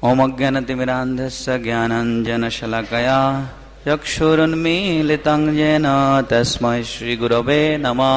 ओम अज्ञानतिमिरान्धस्य ज्ञानाञ्जनशलाकया चक्षुरुन्मीलितं येन तस्मै श्रीगुरवे नमः।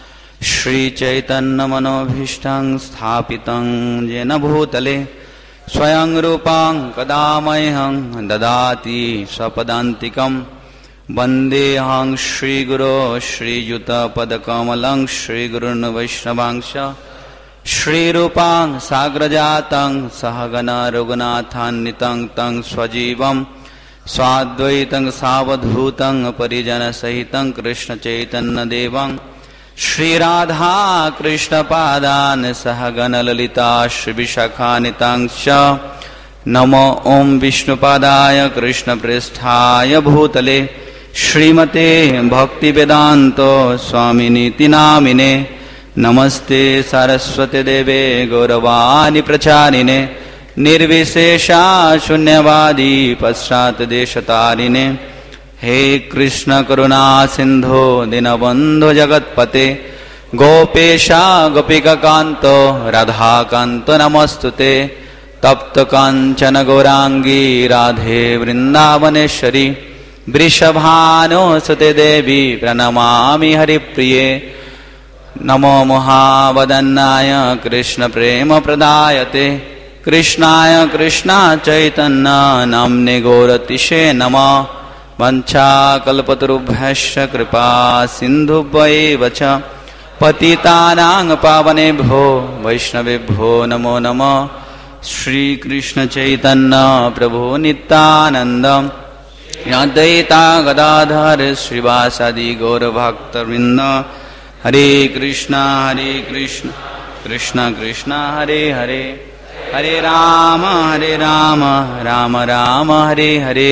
श्रीचैतन्यमनोभीष्टं स्थापितं येन भूतले स्वयं रूपं कदा मह्यं ददाति स्वपदान्तिकं। वन्देऽहं श्रीगुरो श्रीयुतपदकमलं श्रीगुरुन् वैष्णवांश्च श्रीरूपं साग्रजातं सहगण रघुनाथान्वितं तं स्वजीवं स्वाद्वैतं सावधूतं परिजनसहितं कृष्णचैतन्यदेवं श्रीराधा कृष्णपादान् सहगण ललिता श्रीविशाखान्वितांश्च। नमो ओं विष्णुपादाय कृष्णप्रेष्ठाय भूतले श्रीमते भक्तिवेदान्तो स्वामिनीति नामिने। नमस्ते सरस्वती देवे गौरवाणी प्रचारिणे निर्विशेषा शून्यवादी पश्चात देशतारिणे। हे कृष्ण करुणा सिंधो दीनबंधो जगत्पते गोपेशा गोपिकान्तो राधाकान्तो नमस्तुते। तप्त कांचन गौरांगी राधे वृंदावनेश्वरी वृषभानुसुते देवी प्रणमामि हरिप्रिये। नमो महावदन्नाय कृष्ण प्रेम प्रदायते कृष्णाय कृष्ण चैतन्य नाम्ने गौरतिशे नमः। वंशाकल्पतरुभ्यश्च कृपा सिन्धुभ्यैव च पतितानां पावनेभ्यो वैष्णवेभ्यो नमो नमः। श्री कृष्ण चैतन्य प्रभु नित्यानंद अद्वैता गदाधर श्रीवासादि गौरभक्तवृंद। हरे कृष्णा कृष्ण कृष्ण हरे हरे हरे राम राम राम हरे हरे।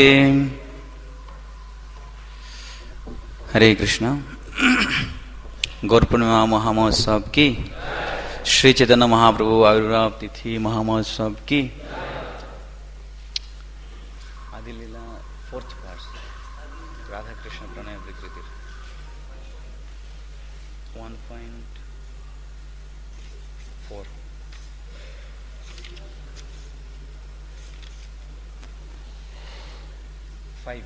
हरे कृष्णा। गौर पूर्णिमा महामहोत्सव की, श्री चैतन्य महाप्रभु आविर्भाव तिथि महामहोत्सव की, आदि लीला 4th class राधा कृष्ण प्रणय विकृति 1.4 5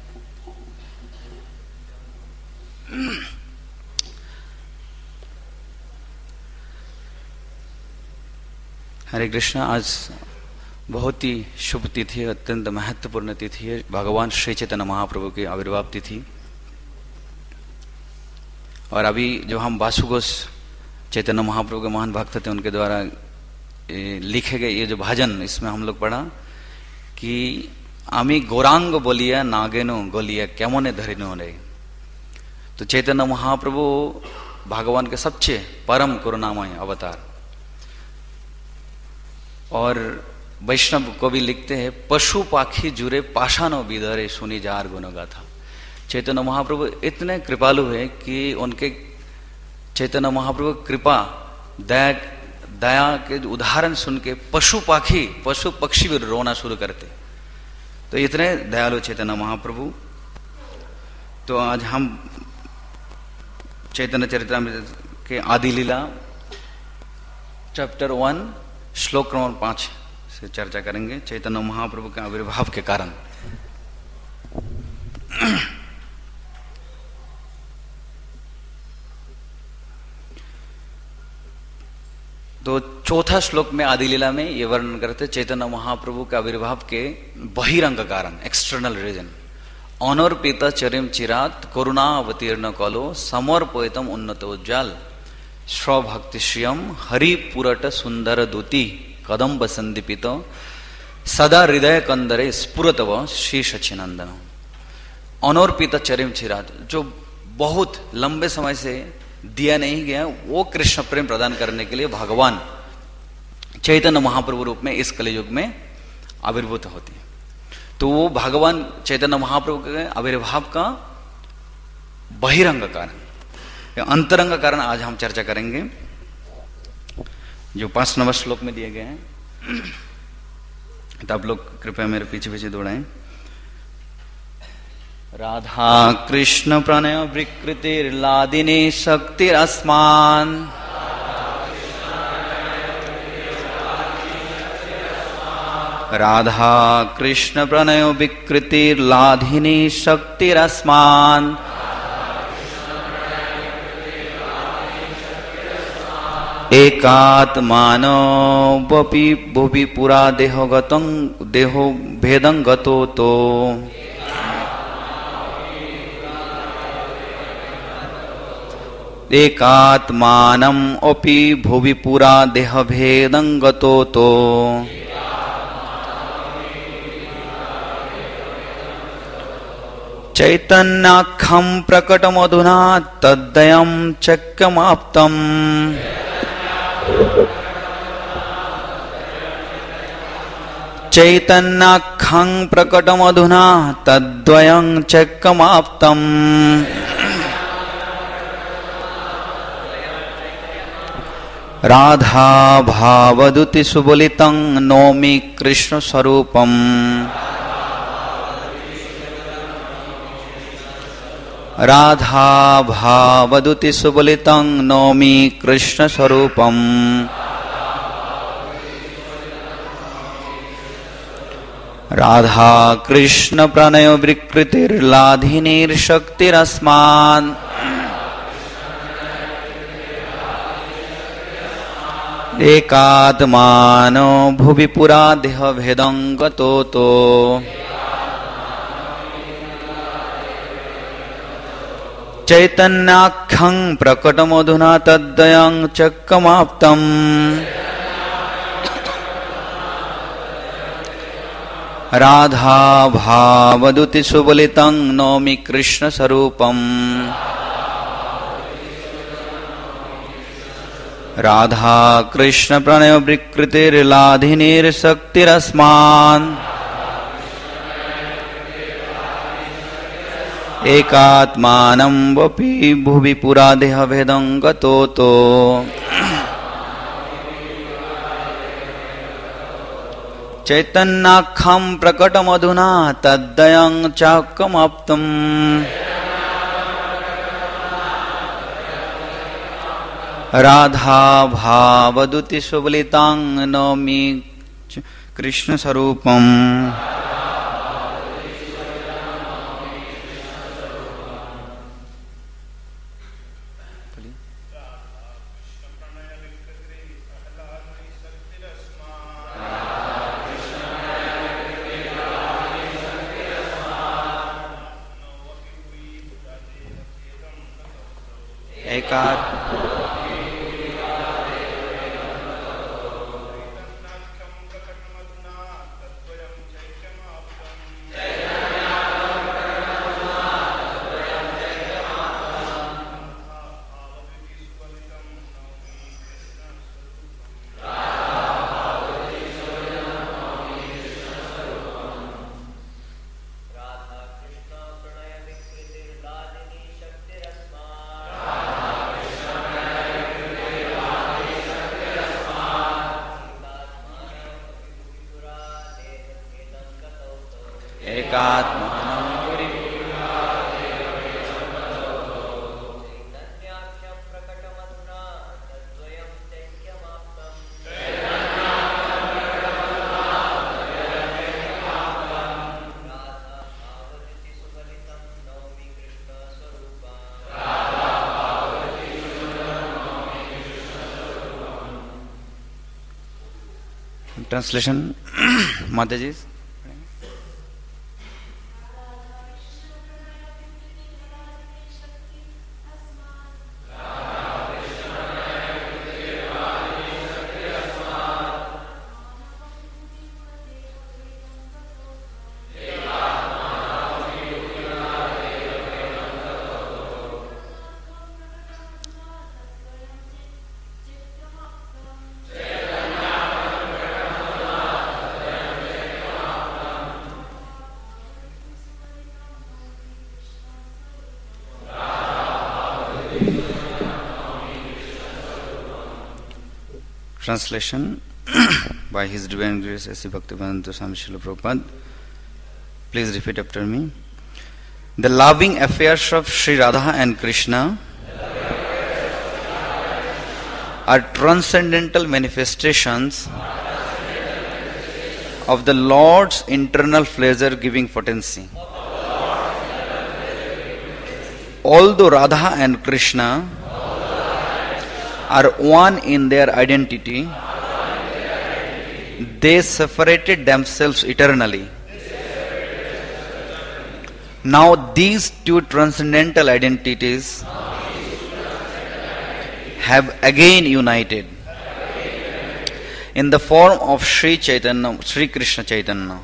हरे कृष्णा। आज बहुत ही शुभ तिथि, अत्यंत महत्वपूर्ण तिथि है, भगवान श्री चैतन्य महाप्रभु की आविर्भाव तिथि। और अभी जो हम वासुघोष चैतन्य महाप्रभु के महान भक्त थे उनके द्वारा लिखे गए ये जो भजन, इसमें हम लोग पढ़ा कि आमी गौरांग बोलिया नागेनो गोलिया केमने धरिनो रे। तो चैतन्य महाप्रभु भगवान के सबसे परम करुणामय अवतार। और वैष्णव को भी लिखते हैं पशु पाखी जुरे पाषाणों बिधरे सुनी जार गुणगाथा। चैतन्य महाप्रभु इतने कृपालु है कि उनके चैतन्य महाप्रभु कृपा दया के उदाहरण सुन के पशु पक्षी भी रोना शुरू करते। तो इतने दयालु चैतन्य महाप्रभु। तो आज हम चैतन्य चरितामृत के आदि लीला चैप्टर 1 श्लोक क्रमांक 5 से चर्चा करेंगे। चैतन्य महाप्रभु के आविर्भाव के कारण। तो चौथा श्लोक में आदि लीला में ये वर्णन करते चैतन्य महाप्रभु के आविर्भाव के बहिरंग कारण, एक्सटर्नल रीजन। अनर्पित चरिम चिरात करुणावतीर्ण कलो समर्पयतम उन्नतोज्ज्वल स्वभक्तिश्रियम हरिपुरट सुंदर दूती कदम्ब संदीपित सदा हृदय कंदरे स्फुरतव श्री सच्चिनंदन। अनर्पित चरिम चिरात, जो बहुत लंबे समय से दिया नहीं गया, वो कृष्ण प्रेम प्रदान करने के लिए भगवान चैतन्य महाप्रभु रूप में इस कलियुग में आविर्भूत होती है। तो वो भगवान चैतन्य महाप्रभु के आविर्भाव का बहिरंग कारण, अंतरंग कारण आज हम चर्चा करेंगे, जो 5 नंबर श्लोक में दिए गए हैं। तो आप लोग कृपया मेरे पीछे पीछे दौड़ाएं। राधा कृष्ण प्रणय विकृतिर्लादिनी शक्तिरस्मान् राधा कृष्ण प्रणय विकृतिर्लाधिनी शक्तिरस्मान् एकात्मानो वपि भुवि पुरा देहो भेदं गतो तो एकात्मानम् अपि भुवि पुरा देह भेदं गतो तो चैतन्याख्यं प्रकटमधुना तद्वयं चक्यमाप्तम् चैतन्याख्यं प्रकटमधुना तद्वयं चक्यमाप्तम् राधा भावदुति सुबलितं नौमि कृष्ण स्वरूपम् राधा भावदुति सुबलितं नौमि कृष्ण स्वरूपम् राधा कृष्ण प्रणय विकृतिर्लाधिनीर्शक्तिरस्मान् एकात्मानो भुवि पुरा देह भेदं गतो तो चैतन्याख्यं प्रकटमधुना तद्वयं चक्यमाप्तम् राधा भावदुति सुबलितं नौमि कृष्ण स्वरूपम् राधा कृष्ण प्रणय विकृतिर्लाधिनीर्शक्तिरस्मान् एकात्मानं वपि भुवि पुरा देह भेदं गतो तो चैतन्याख्यं प्रकटमधुना तद्वयं चक्यमाप्तम् राधा भावदुति सुबलितं नौमि कृष्ण स्वरूपम् Translation, Mataji. Translation by His Divine Grace A.C. Bhaktivedanta Swami Srila Prabhupada. Please repeat after me. The loving affairs of Sri Radha and Krishna are transcendental manifestations of the Lord's internal pleasure giving potency. Although Radha and Krishna are one in their identity, they separated themselves eternally. Now these two transcendental identities have again united in the form of Sri Chaitanya, Sri Krishna Chaitanya.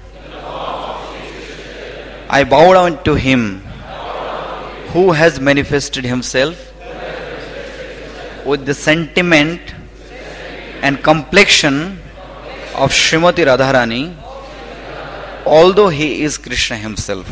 I bow down to him who has manifested himself with the sentiment and complexion of Srimati Radharani, although he is Krishna himself.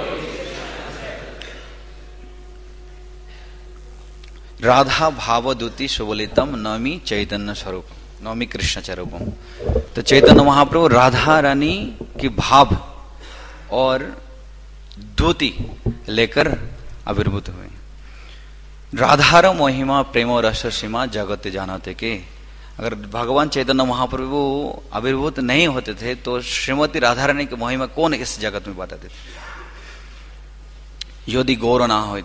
Radha भावदूति सुबलितम नवमी चैतन्य स्वरूप, नवमी कृष्ण स्वरूपम। तो चैतन्य महाप्रभु राधा रानी की भाव और दूति लेकर आविर्भूत हुए। राधार महिमा प्रेम रस सीमा जगत जानते के, अगर भगवान चैतन्य महाप्रभु आविर्भूत नहीं होते थे तो श्रीमती राधा रानी की महिमा कौन इस जगत में बताते थे? यदि गौर ना हो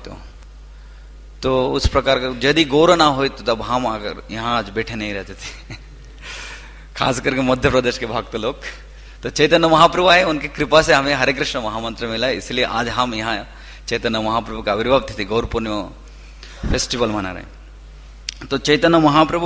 तो उस प्रकार का, यदि गौर ना हो तो तब हम अगर यहाँ आज बैठे नहीं रहते थे खास करके मध्य प्रदेश के भक्त लोग। तो चैतन्य महाप्रभु आए, उनकी कृपा से हमें हरे कृष्ण महामंत्र मिला, इसलिए आज हम यहाँ चैतन्य महाप्रभु का आविर्भाव तिथि गौर पूर्णिमा फेस्टिवल मना रहे। तो चैतन्य महाप्रभु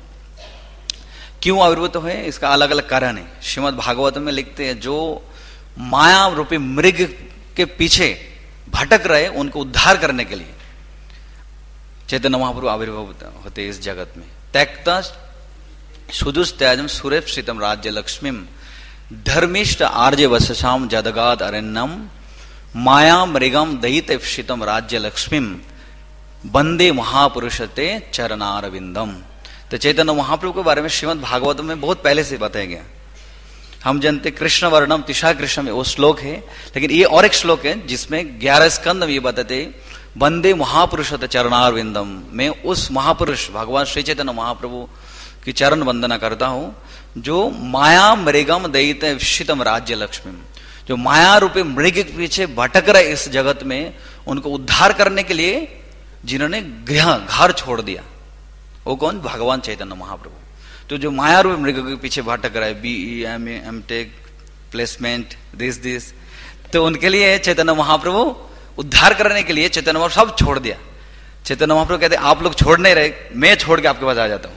क्यों आविर्भूत हुए, इसका अलग अलग कारण है। श्रीमद् भागवत में लिखते हैं जो माया रूपी मृग के पीछे भटक रहे उनको उद्धार करने के लिए चैतन्य महाप्रभु आविर्भूत होते इस जगत में। त्यक्ता सुदुस्त्याजम सुरेप्सितम राज्य लक्ष्मीम धर्मिष्ठ आर्य वससाम जदगाद अरण्यम माया मृगम दयितप्सितम राज्य लक्ष्मीम वंदे महापुरुषते चरणारविंदम। तो चैतन्य महाप्रभु के बारे में श्रीमद् भागवत में बहुत पहले से बताया गया। हम जानते कृष्ण वर्णम तिशा कृष्ण में वो श्लोक है, लेकिन ये और एक श्लोक है जिसमें 11 स्कंद में ये बताते वंदे महापुरुषते चरणारविंदम। मैं उस महापुरुष भगवान श्री चैतन्य महाप्रभु की चरण वंदना करता हूं जो माया मृगम दयित शीतम राज्य लक्ष्मी, जो माया रूपी मृग के पीछे भटक रहे इस जगत में, उनको उद्धार करने के लिए जिन्होंने घर छोड़ दिया, वो कौन? भगवान चैतन्य महाप्रभु। तो जो माया रूपी मृग के पीछे भटक रहा है, BE, MA, MTech, placement, this, तो उनके लिए चैतन्य महाप्रभु उद्धार करने के लिए चैतन्य महाप्रभु सब छोड़ दिया। चैतन्य महाप्रभु कहते आप लोग छोड़ नहीं रहे, मैं छोड़ के आपके पास आ जाता हूं।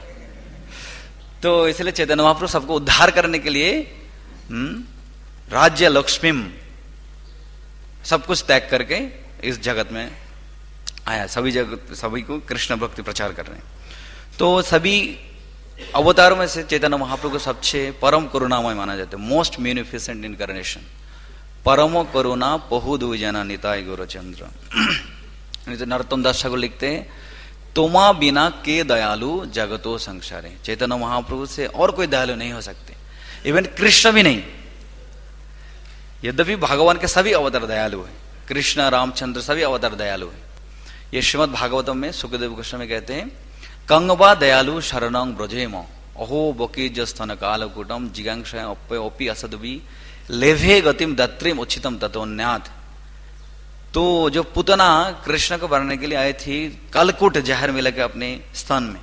तो इसलिए चैतन्य महाप्रभु सबको उद्धार करने के लिए राज्य लक्ष्मीम सब कुछ त्याग करके इस जगत में आया, सभी को कृष्ण भक्ति प्रचार कर रहे हैं। तो सभी अवतारों में से चैतन्य महाप्रभु को सबसे परम करुणामय माना जाता है, मोस्ट म्यूनिफिसेंट इनकारनेशन, परमो करुणा पहु दु जना निताय गौरचंद्र। नरोत्तम दास ठाकुर लिखते हैं तोमा बिना के दयालु जगतो संसारे। चैतन्य महाप्रभु से और कोई दयालु नहीं हो सकते, इवन कृष्ण भी नहीं। यद्यपि भगवान के सभी अवतार दयालु है, कृष्ण रामचंद्र सभी अवतार दयालु है। ये श्रीमद् भागवतम में सुखदेव गोस्वामी कहते हैं कंगवा दयालु शरणं ब्रजेम अहो बकीज स्तन कालकूटम जिगांश ओपी असदुबी लेभे गतिम दत्रिम उचितम तत्वन्यात। तो जो पुतना कृष्ण को भरने के लिए आई थी कालकूट जहर में लगे अपने स्थान में,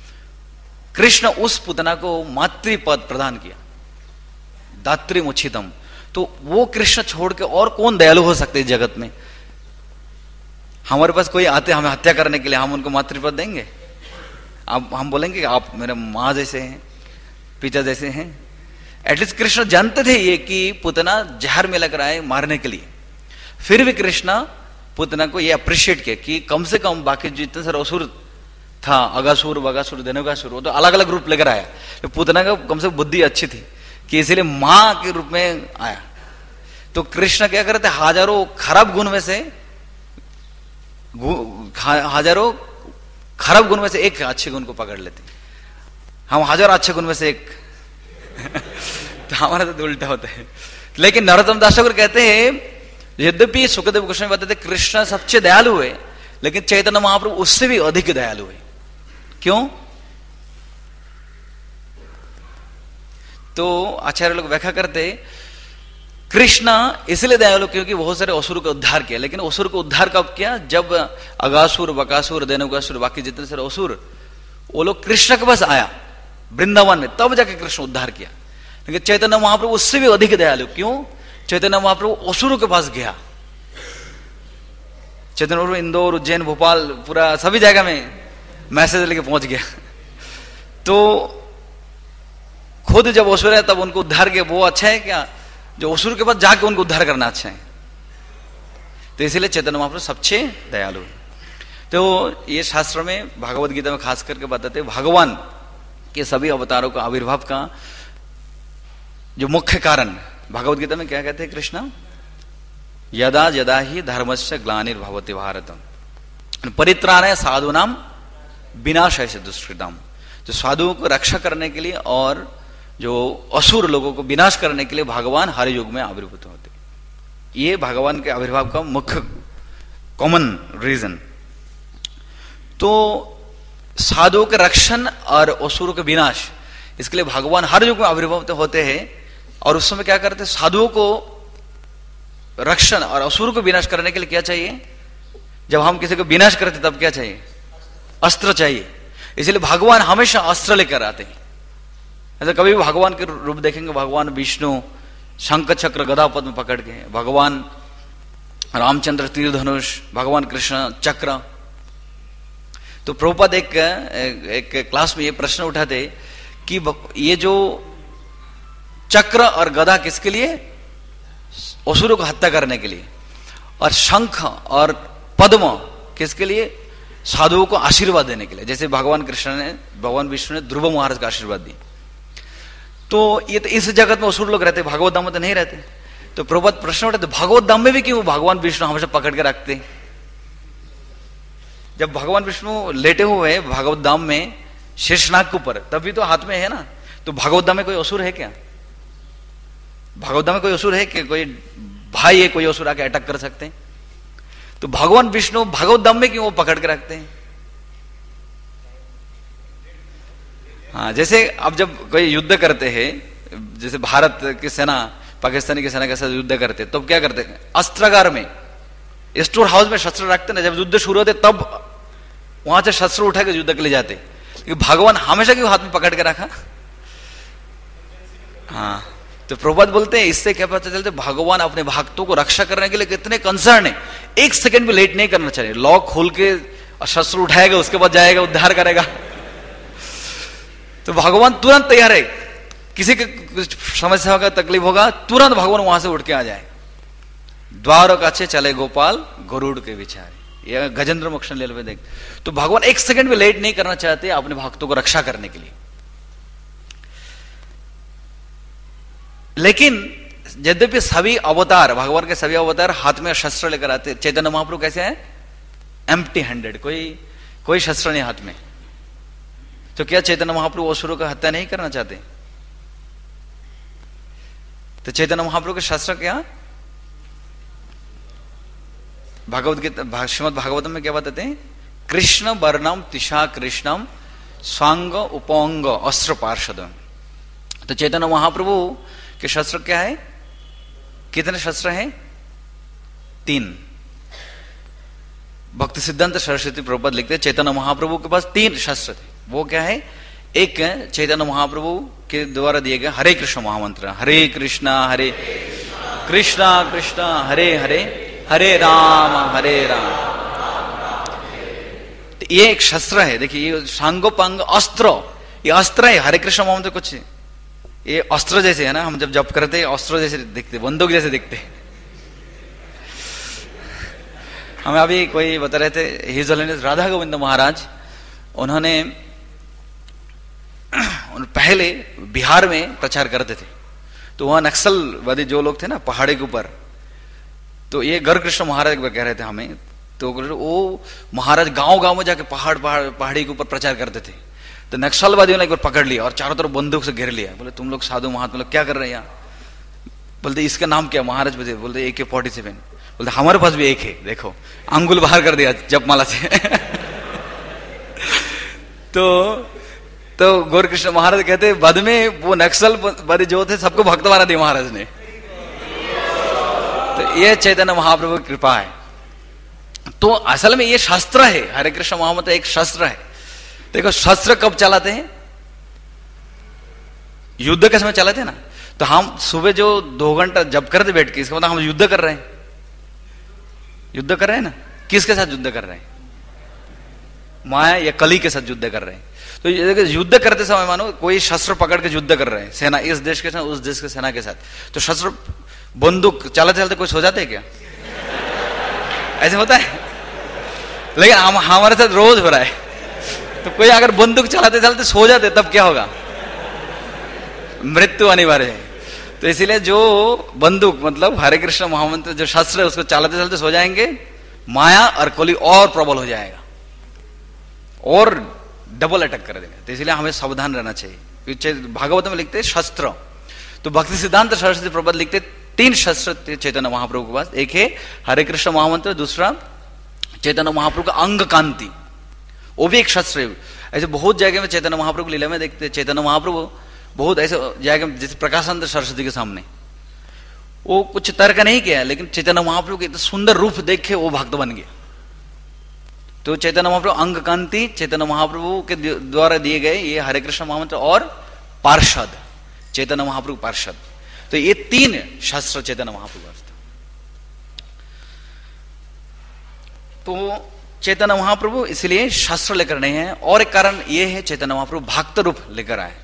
कृष्ण उस पुतना को मातृपद प्रदान किया, दात्रिम उचितम। तो वो कृष्ण छोड़ के और कौन दयालु हो सकते इस जगत में? हमारे पास कोई आते हमें हत्या करने के लिए, हम उनको मातृपद देंगे? अब हम बोलेंगे कि आप मेरे माँ जैसे हैं, पिता जैसे हैं? एटलीस्ट कृष्ण जानते थे ये कि पुतना जहर में लग रहा है मारने के लिए, फिर भी कृष्ण पुतना को ये अप्रिशिएट किया कि कम से कम बाकी जितने सारे असुर था, अगासुर बगासुर धनुकासुर, वो तो अलग अलग रूप लेकर आया, तो पुतना का कम से कम बुद्धि अच्छी थी कि इसीलिए मां के रूप में आया। तो कृष्ण क्या करते, हजारों खराब गुण में से एक अच्छे गुण को पकड़ लेते। हम हजारों अच्छे गुण में से एक तो हमारा तो उल्टा होता है। लेकिन नरोत्तम दास ठाकुर कहते हैं यद्यपि सुखदेव गोस्वामी बताते कृष्ण सबसे दयालु है, लेकिन चैतन्य महाप्रभु उससे भी अधिक दयालु है। क्यों? तो आचार्य लोग व्याख्या करते कृष्ण इसलिए दयालु क्योंकि बहुत सारे असुर का उद्धार किया, लेकिन असुर को उद्धार कब किया? जब अगासुर, बकासुर, देनुकासुर, बाकी जितने सारे असुर वो लोग कृष्ण के पास आया वृंदावन में, तब जाके कृष्ण उद्धार किया। लेकिन चैतन्य महाप्रभु उससे भी अधिक दयालु। क्यों? चैतन्य महाप्रभु असुरों के पास गया। चैतन्य महाप्रभु इंदौर, उज्जैन, भोपाल, पूरा सभी जगह में मैसेज लेके पहुंच गया। तो खुद जब असुर है तब उनको उद्धार किया, वो अच्छा है क्या? जो असुर के पास जाके उनको उद्धार करना अच्छा है। तो इसीलिए चैतन्य महाप्रभु सबसे दयालु। तो ये शास्त्र में, भागवत गीता में खास करके बताते भगवान के सभी अवतारों का आविर्भाव का जो मुख्य कारण, भागवत गीता में क्या कहते हैं कृष्ण? यदा यदा ही धर्मस्य ग्लानिर्भवति भारत परित्राणाय साधूनाम विनाशाय च दुष्कृताम। जो साधुओं को रक्षा करने के लिए और जो असुर लोगों को विनाश करने के लिए भगवान हर युग में आविर्भूत होते। ये भगवान के आविर्भाव का मुख्य कॉमन रीजन। तो साधुओं के रक्षण और असुरों के विनाश, इसके लिए भगवान हर युग में आविर्भूत होते हैं। और उस समय क्या करते? साधुओं को रक्षण और असुरों को विनाश करने के लिए क्या चाहिए? जब हम किसी को विनाश करते तब क्या चाहिए? अस्त्र चाहिए। इसलिए भगवान हमेशा अस्त्र लेकर आते हैं। ऐसा कभी भी भगवान के रूप देखेंगे, भगवान विष्णु शंख चक्र गदा पद्म पकड़ के, भगवान रामचंद्र तीर धनुष, भगवान कृष्ण चक्र। तो प्रभुपाद एक क्लास में ये प्रश्न उठाते कि ये जो चक्र और गदा किसके लिए? असुरों को हत्या करने के लिए। और शंख और पद्म किसके लिए? साधुओं को आशीर्वाद देने के लिए। जैसे भगवान विष्णु ने ध्रुव महाराज का आशीर्वाद दी। तो ये तो इस जगत में असुर लोग रहते, भागवत धाम में तो नहीं रहते। तो प्रभुपाद प्रश्न उठाते भागवत धाम में भी क्यों भगवान विष्णु हमेशा पकड़ के रखते? जब भगवान विष्णु लेटे हुए भागवत धाम में शेषनाग के ऊपर, तभी तो हाथ में है ना। तो भागवत धाम में कोई असुर है क्या? भागवत धाम में कोई असुर है कि कोई भाई है, कोई असुर आके अटैक कर सकते हैं? तो भगवान विष्णु भागवत धाम में क्यों वो पकड़ के रखते हैं? हाँ, जैसे अब जब कोई युद्ध करते हैं, जैसे भारत की सेना पाकिस्तानी की सेना के साथ युद्ध करते, तब क्या करते हैं? अस्त्रागार में, स्टोर हाउस में शस्त्र रखते ना। जब युद्ध शुरू होते तब वहां से शस्त्र उठा के युद्ध के लिए जाते। क्योंकि भगवान हमेशा क्यों हाथ में पकड़ के रखा? हाँ, तो प्रभुपाद बोलते हैं इससे क्या पता चलता है भगवान अपने भक्तों को रक्षा करने के लिए कितने कंसर्न है। एक सेकंड भी लेट नहीं करना चाहिए। लॉक खोल के शस्त्र उठाएगा, उसके बाद जाएगा, उद्धार करेगा। तो भगवान तुरंत तैयार है। किसी के कुछ समस्या होगा, तकलीफ होगा, तुरंत भगवान वहां से उठ के आ जाए। द्वार काछे चले गोपाल गरुड़ के विचारे, ये गजेंद्र मोक्षण ले लो देख। तो भगवान एक सेकंड भी लेट नहीं करना चाहते अपने भक्तों को रक्षा करने के लिए। लेकिन यद्यपि सभी अवतार, भगवान के सभी अवतार हाथ में शस्त्र लेकर आते। चैतन्य महाप्रभु कैसे है? एम्प्टी हैंडेड, कोई शस्त्र नहीं हाथ में। तो क्या चैतन्य महाप्रभु असुरों का हत्या नहीं करना चाहते? तो चैतन्य महाप्रभु के शस्त्र क्या? भागवत गीता श्रीमद् भागवतम में क्या बताते हैं? कृष्ण वर्णम तिशा कृष्णम स्वांग उपोंग अस्त्र पार्षद। तो चैतन्य महाप्रभु के शस्त्र क्या है? कितने शस्त्र हैं? 3। भक्ति सिद्धांत सरस्वती प्रभुपाद लिखते हैं चैतन्य महाप्रभु के पास 3 शस्त्र थे। वो क्या है? एक चैतन्य महाप्रभु के द्वारा दिए गए हरे कृष्ण महामंत्र, हरे कृष्णा कृष्णा कृष्णा हरे हरे, हरे राम ये एक शस्त्र है। देखिए ये सांगोपांग अस्त्र, ये अस्त्र है। हरे कृष्ण महामंत्र कुछ ये अस्त्र जैसे है ना, हम जब जप करते हैं अस्त्र जैसे दिखते, बंदूक जैसे दिखते। हमें अभी कोई बता रहे थे, हिज होलिनेस राधा गोविंद महाराज, उन्होंने पहले बिहार में प्रचार करते थे। तो वहां नक्सलवादी जो लोग थे ना पहाड़ी के ऊपर, तो ये गर कृष्ण महाराज कह रहे थे हमें। तो वो महाराज गांव गांव में जाके पहाड़ी के ऊपर प्रचार करते थे। तो नक्सलवादियों ने एक बार पकड़ लिया और चारों तरफ बंदूक से घेर लिया। बोले तुम लोग साधु महात्मा लोग क्या कर रहे हैं यहाँ? बोलते इसका नाम क्या? महाराज बोलते AK-47। बोलते हमारे पास भी एक है, देखो। अंगुल बाहर कर दिया जपमाला से। तो तो गौरकृष्ण महाराज कहते बाद में वो नक्सल वाले जो थे सबको भक्त बना दिया महाराज ने। तो ये चैतन्य महाप्रभु की कृपा है। तो असल में ये शस्त्र है, हरे कृष्ण महामंत्र एक शस्त्र है। देखो शस्त्र कब चलाते हैं? युद्ध के समय चलाते हैं ना। तो हम सुबह जो 2 घंटा जब करते बैठ के, इसका मतलब हम युद्ध कर रहे हैं, युद्ध कर रहे हैं ना। किसके साथ युद्ध कर रहे हैं? माया या कली के साथ युद्ध कर रहे हैं। तो युद्ध करते समय मानो कोई शस्त्र पकड़ के युद्ध कर रहे हैं, सेना इस देश के साथ उस देश के सेना के साथ, तो शस्त्र बंदूक चलाते चलते कुछ हो जाते हैं क्या? ऐसे होता है? लेकिन हमारे साथ रोज हो रहा है। तो कोई अगर बंदूक चलाते चलते सो जाते तब क्या होगा? मृत्यु अनिवार्य है। तो इसीलिए जो बंदूक मतलब हरे कृष्ण महामंत्र जो शस्त्र है उसको चलाते चलते सो जाएंगे, माया और कली और प्रबल हो जाएगा और डबल अटैक कर देगा। तो इसलिए हमें सावधान रहना चाहिए। भागवत में लिखते शस्त्र, तो भक्ति सिद्धांत सरस्वती प्रपद लिखते 3 शस्त्र चैतन्य महाप्रभु के पास। एक है हरे कृष्ण महामंत्र, दूसरा चैतन्य महाप्रभु का अंग कांति, वो भी एक शस्त्र है। ऐसे बहुत जगह में चैतन्य महाप्रभु लीला में देखते चैतन्य महाप्रभु बहुत ऐसे जगह में, जैसे प्रकाशानंद सरस्वती के सामने वो कुछ तर्क नहीं किया, लेकिन चैतन्य महाप्रभु के सुंदर रूप देख के वो भक्त बन गया। तो चैतन्य महाप्रभु अंग कांति चैतन्य महाप्रभु के द्वारा दिए गए ये हरे कृष्ण महामंत्र और पार्षद चैतन्य महाप्रभु पार्षद, तो ये 3 शस्त्र चैतन्य महाप्रभु। तो चैतन्य महाप्रभु इसलिए शस्त्र लेकर नहीं है, और एक कारण यह है चैतन्य महाप्रभु भक्त रूप लेकर आए,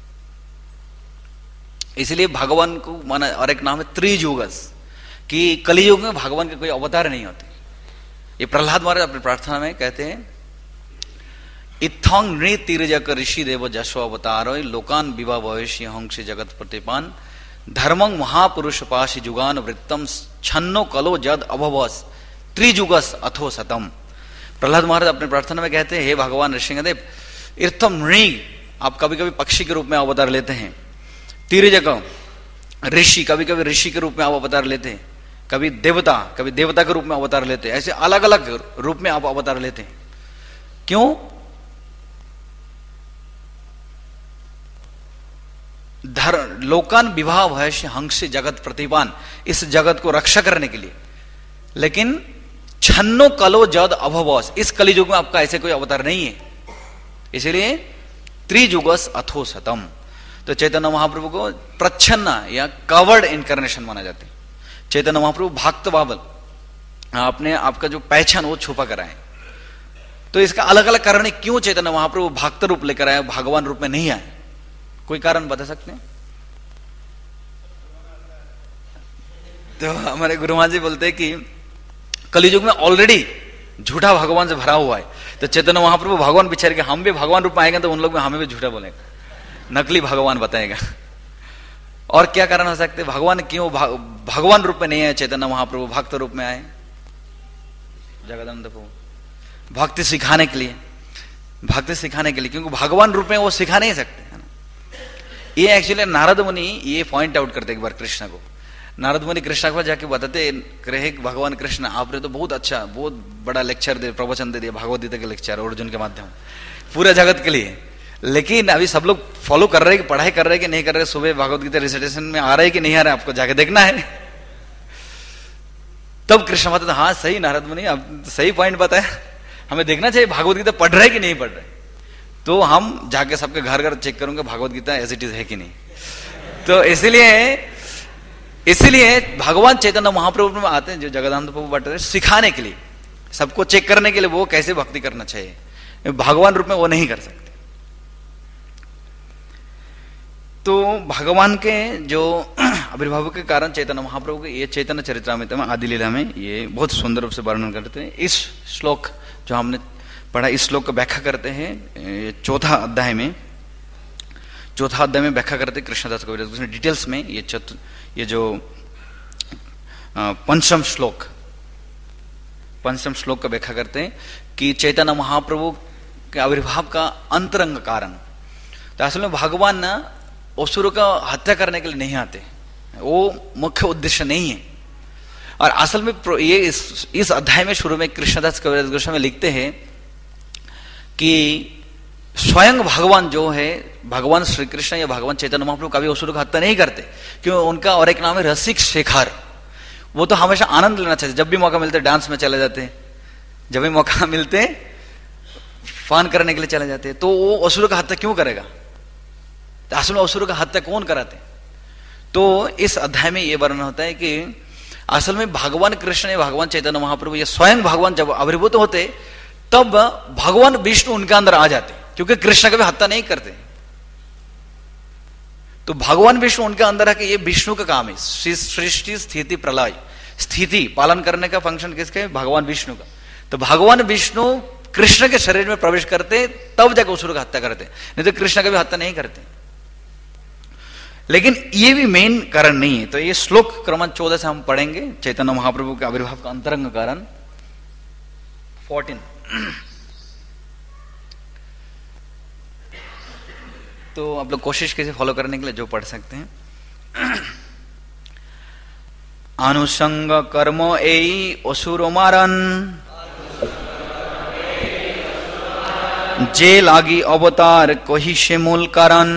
इसलिए भगवान को माना। और एक नाम है त्रिजुगस, कि कलियुग में भगवान के कोई अवतार नहीं होते। ये प्रहलाद महाराज अपनी प्रार्थना में कहते हैं, इत्थंग नृ तिरजक ऋषि देव जशो अवतारो लोकान विवा वयस्य हंस जगत प्रतिपान धर्मं महापुरुष पाशि जुगान वृत्तम छन्नो कलो जद अभवस त्रिजुगस अथो सतम। प्रहलाद महाराज अपने प्रार्थना में कहते हैं, हे भगवान ऋषिदेव, इत्थम नृ आप कभी कभी पक्षी के रूप में अवतार लेते हैं, तिरजक ऋषि कभी कभी ऋषि के रूप में आप अवतार लेते हैं, कभी देवता के रूप में अवतार लेते हैं, ऐसे अलग अलग रूप में आप अवतार लेते हैं। क्यों? लोकान विवाह भयस्य हंस जगत प्रतिपान, इस जगत को रक्षा करने के लिए। लेकिन छन्नो कलो जद अभवस, इस कलियुग में आपका ऐसे कोई अवतार नहीं है, इसलिए त्रिजुगस अथो सतम। तो चैतन्य महाप्रभु को प्रच्छन्न या कवर्ड इनकारनेशन माना जाता है। चैतन्य महाप्रभु भक्त बाबल आपने आपका जो पहचान वो छुपा कर आए। तो इसका अलग अलग कारण है क्यों चैतन्य महाप्रभु भक्त रूप लेकर आए, भगवान रूप में नहीं आए। कोई कारण बता सकते हैं? तो हमारे गुरु महाराज जी बोलते हैं कि कलियुग में ऑलरेडी झूठा भगवान से भरा हुआ है, तो चैतन्य महाप्रभु भगवान बिचार के हम भी भगवान रूप में आएंगे तो उन लोग में हमें भी झूठा बोलेगा, नकली भगवान बताएगा। और क्या कारण हो सकते? भगवान क्यों भगवान रूप में नहीं आए चैतन्य महाप्रभु, भक्त रूप में आए? जगदानंद प्रभु भक्ति सिखाने के लिए, क्योंकि भगवान रूप में वो सिखा नहीं सकते, है ना। ये एक्चुअली नारद मुनि ये पॉइंट आउट करते एक बार कृष्ण को। नारद मुनि कृष्ण को जाके बताते रहे, भगवान कृष्ण आपने तो बहुत अच्छा बहुत बड़ा लेक्चर दे प्रवचन दे दिया, भगवद गीता के लेक्चर अर्जुन के माध्यम पूरे जगत के लिए, लेकिन अभी सब लोग फॉलो कर रहे हैं कि पढ़ाई कर रहे हैं कि नहीं कर रहे, सुबह भगवद गीता रिसाइटेशन में आ रहे हैं कि नहीं आ रहे, आपको जाके देखना है। तब कृष्ण बताते हाँ सही नारद मुनि आप सही पॉइंट बताया, हमें देखना चाहिए भगवद गीता पढ़ रहे कि नहीं पढ़ रहे। तो हम जाके सबके घर घर चेक करूंगे Bhagavad Gita as it is है कि नहीं। तो इसलिए भगवान चैतन्य महाप्रभु में आते हैं जो जगदानंद प्रभु बता रहे सिखाने के लिए, सबको चेक करने के लिए वो कैसे भक्ति करना चाहिए। भगवान रूप में वो नहीं कर सकते। तो भगवान के जो आविर्भाव के कारण चैतन्य महाप्रभु के ये चैतन्य चरित्रामृत में आदि लीला में ये बहुत सुंदर रूप से वर्णन करते हैं। इस श्लोक जो हमने पढ़ा, इस श्लोक का व्याख्या करते हैं चौथा अध्याय में व्याख्या करते कृष्णदास कविराज डिटेल्स में। ये जो पंचम श्लोक का व्याख्या करते हैं कि चैतन्य महाप्रभु के आविर्भाव का अंतरंग कारण। तो असल में भगवान ना असुरों का हत्या करने के लिए नहीं आते, वो मुख्य उद्देश्य नहीं है। और असल में ये इस अध्याय में शुरू में कृष्णदास कविराज गोस्वामी में लिखते हैं कि स्वयं भगवान जो है, भगवान श्री कृष्ण या भगवान चैतन्य महाप्रभु कभी असुर का हत्या नहीं करते, क्यों? उनका और एक नाम है रसिक शेखर। वो तो हमेशा आनंद लेना चाहते, जब भी मौका मिलते डांस में चले जाते, जब भी मौका मिलते फन करने के लिए चले जाते। तो वो असुर का हत्या क्यों करेगा? तो असल में असुर का हत्या कौन कराते? तो इस अध्याय में यह वर्णन होता है कि असल में भगवान कृष्ण या भगवान चैतन्य महाप्रभु या स्वयं भगवान जब आविर्भूत होते, तब भगवान विष्णु उनके अंदर आ जाते, क्योंकि कृष्ण कभी हत्या नहीं करते। तो भगवान विष्णु उनके अंदर है कि ये विष्णु का काम है, सृष्टि स्थिति प्रलय स्थिति पालन करने का फंक्शन किसका है? भगवान विष्णु का। तो भगवान विष्णु कृष्ण के शरीर में प्रवेश करते, तब जाकर असुर का हत्या करते, नहीं तो कृष्ण कभी हत्या नहीं करते। लेकिन ये भी मेन कारण नहीं है। तो ये श्लोक क्रमांक 14 से हम पढ़ेंगे, चैतन्य महाप्रभु के आविर्भाव का अंतरंग कारण 14। तो आप लोग कोशिश कीजिए फॉलो करने के लिए, जो पढ़ सकते हैं। अनुसंग कर्म ए असुर मारन, जे लागी अवतार कही से मूल कारण।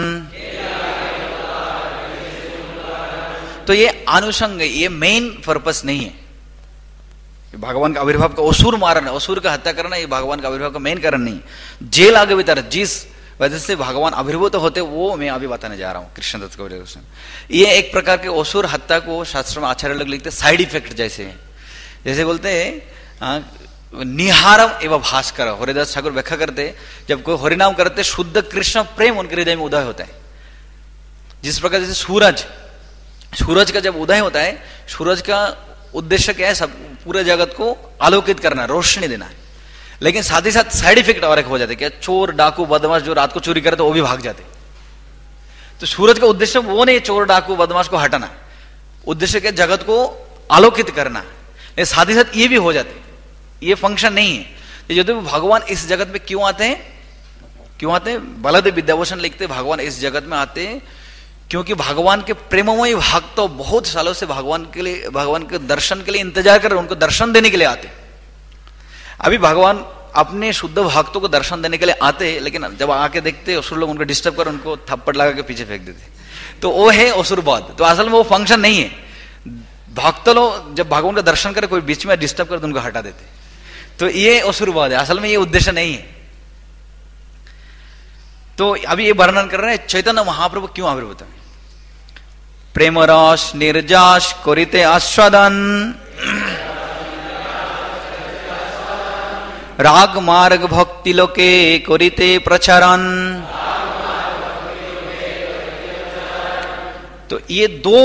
तो ये अनुसंग, ये मेन पर्पस नहीं है। भगवान का आविर्भाव का असुर मारना, असुर का हत्या करना, ये भगवान का आविर्भाव का मेन कारण नहीं है। जेल आगे भी तरह जिस वजह से भगवान आविर्भूत होते, वो मैं अभी बताने जा रहा हूं कृष्णदत्त को। ये एक प्रकार के असुर हत्या को शास्त्र में आचार्य लोग लिखते साइड इफेक्ट जैसे है। जैसे बोलते हैं निहारम एवं भास्कर, हरिदास ठाकुर व्याख्या करते, जब कोई हरिनाम करते शुद्ध कृष्ण प्रेम उनके हृदय में उदय होता है। जिस प्रकार जैसे सूरज का जब उदय होता है, सूरज का उद्देश्य क्या है? सब पूरे जगत को आलोकित करना, रोशनी देना है। लेकिन साथ ही साथ साइड इफेक्ट और एक हो जाते, क्या? चोर डाकू बदमाश जो रात को चोरी करते वो भी भाग जाते। तो सूरज का उद्देश्य वो नहीं, चोर डाकू बदमाश को हटाना, उद्देश्य क्या? जगत को आलोकित करना। लेकिन साथ ही साथ ये भी हो जाते, ये फंक्शन नहीं है। यदि भगवान इस जगत में क्यों आते हैं? क्यों आते हैं? बलदेव विद्याभूषण लिखते भगवान इस जगत में आते हैं क्योंकि भगवान के प्रेममय भक्त तो बहुत सालों से भगवान के दर्शन के लिए इंतजार कर रहे, उनको दर्शन देने के लिए आते। अभी भगवान अपने शुद्ध भक्तों को दर्शन देने के लिए आते, लेकिन जब आके देखते असुर लोग उनको डिस्टर्ब कर उनको थप्पड़ लगा के पीछे फेंक देते। तो वो है असुरवाद। तो असल में वो फंक्शन नहीं है। भक्त लोग जब भगवान का दर्शन करे, कोई बीच में डिस्टर्ब कर तो उनको हटा देते। तो ये असुरवाद है, असल में ये उद्देश्य नहीं है। तो अभी ये वर्णन कर रहे हैं चैतन्य महाप्रभु क्यों आविर्भूत है। प्रेम रस निर्जास करिते आस्वादन, राग मार्ग भक्ति लोके करिते प्रचारन। तो ये दो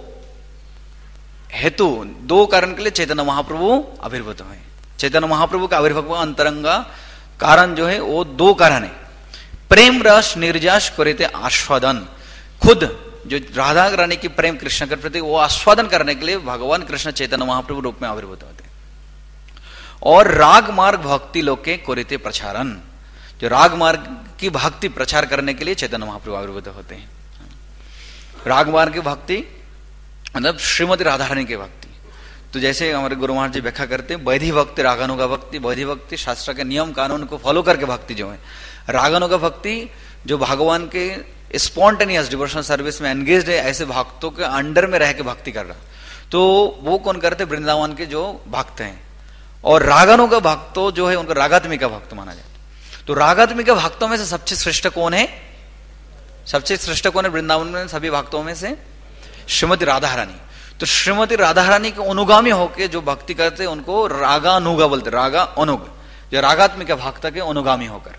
हेतु, दो कारण के लिए चैतन्य महाप्रभु आविर्भूत हुए। चैतन्य महाप्रभु का आविर्भाव का अंतरंगा कारण जो है वो दो कारण है। प्रेम रस निर्जास करिते आस्वादन, खुद जो राधा रानी की प्रेम कृष्ण के प्रति वो आस्वादन करने के लिए भगवान कृष्ण चैतन्य महाप्रभु रूप में आविर्भूत होते हैं। और राग मार्ग भक्ति लोके करिते प्रचारन, जो राग मार्ग की भक्ति प्रचार करने के लिए चैतन्य महाप्रभु आविर्भूत होते हैं। राग मार्ग की भक्ति मतलब श्रीमती राधा रानी की भक्ति। तो जैसे हमारे गुरु महाराज जी व्याख्या करते हैं, वैधि भक्ति रागानुगा भक्ति। वैधि भक्ति शास्त्र के नियम कानून को फॉलो करके भक्ति जो है। रागानुगा भक्ति जो भगवान के स्पॉन्टेनियस डिवोशनल सर्विस में एंगेज्ड है, ऐसे भक्तों के अंडर में रह के भक्ति कर रहा। तो वो कौन करते? वृंदावन के जो भक्त हैं। और रागानुगा भक्तों जो है उनको रागात्मिका भक्त माना जाता। तो रागात्मिका भक्तों में से सबसे श्रेष्ठ कौन है? सबसे श्रेष्ठ कौन है वृंदावन में सभी भक्तों में से? श्रीमती राधा रानी। तो श्रीमती राधा रानी के अनुगामी होके जो भक्ति करते हैं उनको रागानुगा बोलते, रागा अनुग, जो रागात्मिका भक्त के अनुगामी होकर।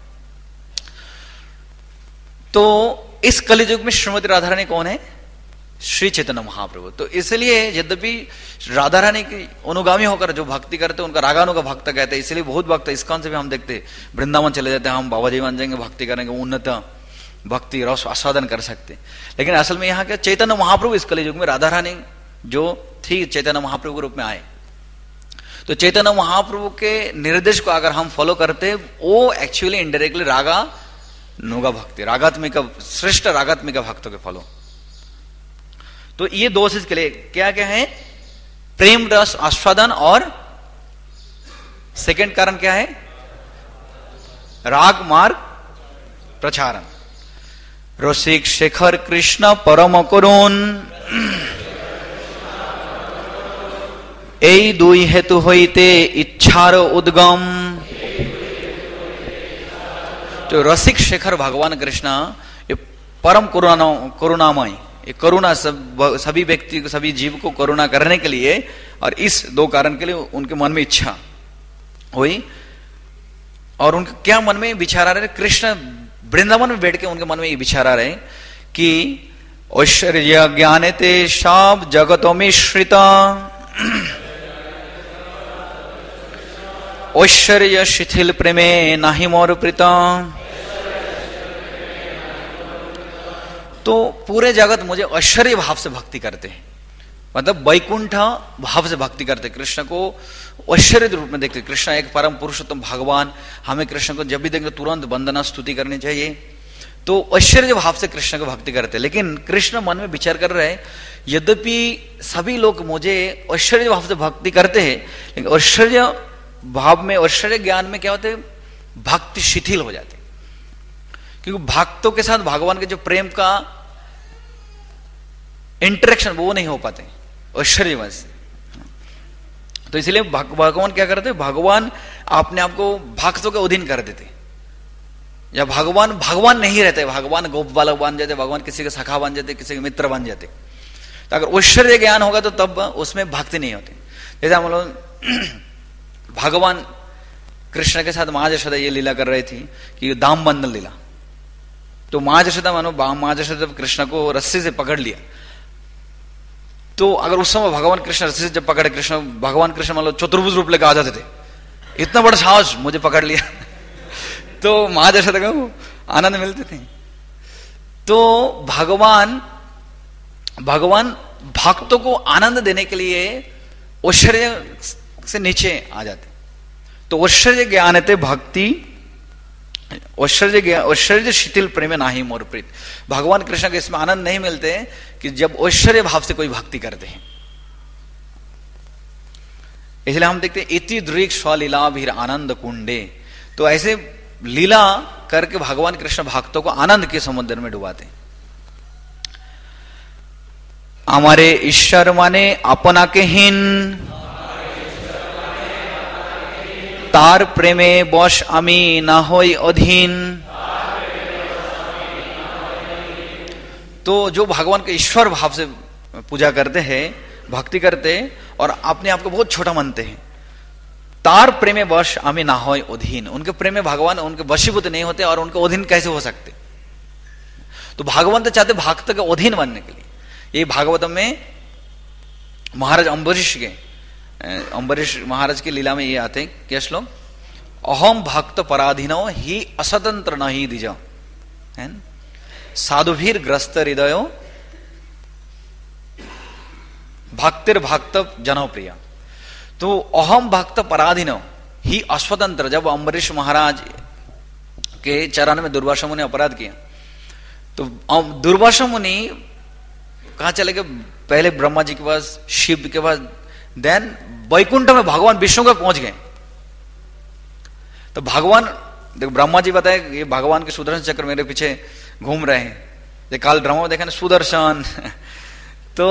तो इस कलियुग में श्रीमती राधा रानी कौन है? श्री चैतन्य महाप्रभु। तो इसलिए यद्यपि राधा रानी की अनुगामी होकर जो भक्ति करते हैं उनका रागानुगा भक्त कहते हैं। इसलिए बहुत भक्त इस्कॉन से भी हम देखते हैं, वृंदावन चले जाते हैं, हम बाबा जी मान जाएंगे, भक्ति करेंगे, उन्नत भक्ति रस आस्वादन कर सकते। लेकिन असल में यहाँ क्या? चैतन्य महाप्रभु इस कलियुग में राधा रानी जो थी चैतन्य महाप्रभु के रूप में आए। तो चैतन्य महाप्रभु के निर्देश को अगर हम फॉलो करते, वो एक्चुअली इनडायरेक्टली रागानुगा भक्ति, रागात्मिका, श्रेष्ठ रागात्मिका भक्तों के फॉलो। तो ये दो चीज के लिए क्या क्या है? प्रेम रस आस्वादन, और सेकंड कारण क्या है? राग मार्ग प्रचारन। रसिक शेखर कृष्ण परम करुण, এই দুই হেতু হইতে ইচ্ছার উদ্গম। तो रसिक शेखर भगवान कृष्ण ये परम करुणामय, ये करुणा सभी व्यक्ति को, सभी जीव को करुणा करने के लिए, और इस दो कारण के लिए उनके मन में इच्छा हुई। और उनके क्या मन में विचार आ रहे, कृष्ण वृंदावन में बैठ के उनके मन में ये विचार आ रहे कि ऐश्वर्य ज्ञाने ते सब जगतों में श्रिता, ऐश्वर्य शिथिल प्रेमे नाही मोर प्रीता। तो पूरे जगत मुझे ऐश्वर्य भाव से भक्ति करते हैं, मतलब वैकुंठ भाव से भक्ति करते, कृष्ण को ऐश्वर्य रूप में देखते। कृष्ण एक परम पुरुषोत्तम भगवान, हमें कृष्ण को जब भी देखेंगे तुरंत वंदना स्तुति करनी चाहिए। तो ऐश्वर्य भाव से कृष्ण को भक्ति करते, लेकिन कृष्ण मन में विचार कर रहे हैं, यद्यपि सभी लोग मुझे ऐश्वर्य भाव से भक्ति करते हैं, लेकिन ऐश्वर्य भाव में, ऐश्वर्य ज्ञान में क्या होते हैं, भक्ति शिथिल हो जाती, क्योंकि भक्तों के साथ भगवान के जो प्रेम का इंटरेक्शन वो नहीं हो पाते ऐश्वर्यवश से। तो इसलिए भगवान क्या करते, भगवान अपने आप को भक्तों के अधीन कर देते, या भगवान नहीं रहते, भगवान गोप बालक बन जाते, भगवान किसी के सखा बन जाते, किसी के मित्र बन जाते। तो अगर ऐश्वर्य ज्ञान होगा तो तब उसमें भक्ति नहीं होती। जैसे हम लोग भगवान कृष्ण के साथ माँ यशोदा ये लीला कर रही थी कि दाम बंधन लीला, तो माँ यशोदा मानो माँ यशोदा कृष्ण को रस्सी से पकड़ लिया, तो अगर उस समय भगवान कृष्ण रस्सी से जब पकड़े, भगवान कृष्ण मान लो चतुर्भुज रूप लेकर आ जाते थे, इतना बड़ा साहस, मुझे पकड़ लिया तो माँ यशोदा को आनंद मिलते थे। तो भगवान भक्तों को आनंद देने के लिए ऐश्वर्य से नीचे आ जाते। तो ऐश्वर्य ज्ञानते भक्ति, ऐश्वर्य शिथिल प्रेम नाही मोर प्रीत। भगवान कृष्ण के इसमें आनंद नहीं मिलते कि जब ऐश्वर्य भाव से कोई भक्ति करते हैं। इसलिए हम देखते हैं इति दृक् स्वलीला भीर आनंद कुंडे, तो ऐसे लीला करके भगवान कृष्ण भक्तों को आनंद के समुद्र में डुबाते। हमारे ईश्वर माने अपना के हीन, तार प्रेमे बश आमी ना होई अधीन। तो जो भगवान के ईश्वर भाव से पूजा करते हैं, भक्ति करते हैं और अपने आप को बहुत छोटा मानते हैं, तार प्रेमे वश आमी ना होई अधीन, उनके प्रेम में भगवान उनके वशीभूत नहीं होते और उनके अधीन कैसे हो सकते। तो भगवान तो चाहते भक्त के अधीन बनने के लिए। ये भागवतम में महाराज अम्बरीश महाराज की लीला में ये आते हैं क्या श्लोक, अहम भक्त पराधीनो ही असतंत्र नहीं दिजो, साधुभीर ग्रस्त हृदयो भक्तिर भक्त जनप्रिय। तो अहम भक्त पराधीनो ही अस्वतंत्र, जब अम्बरीश महाराज के चरण में दुर्वासा मुनि अपराध किया, तो दुर्वासा मुनि कहां चले गए, पहले ब्रह्मा जी के पास, शिव के पास, देन वैकुंठ में भगवान विष्णु का पहुंच गए। तो भगवान देखो, ब्रह्मा जी बताए ये भगवान के सुदर्शन चक्र मेरे पीछे घूम रहे हैं, काल ड्रामा में देखा ना सुदर्शन तो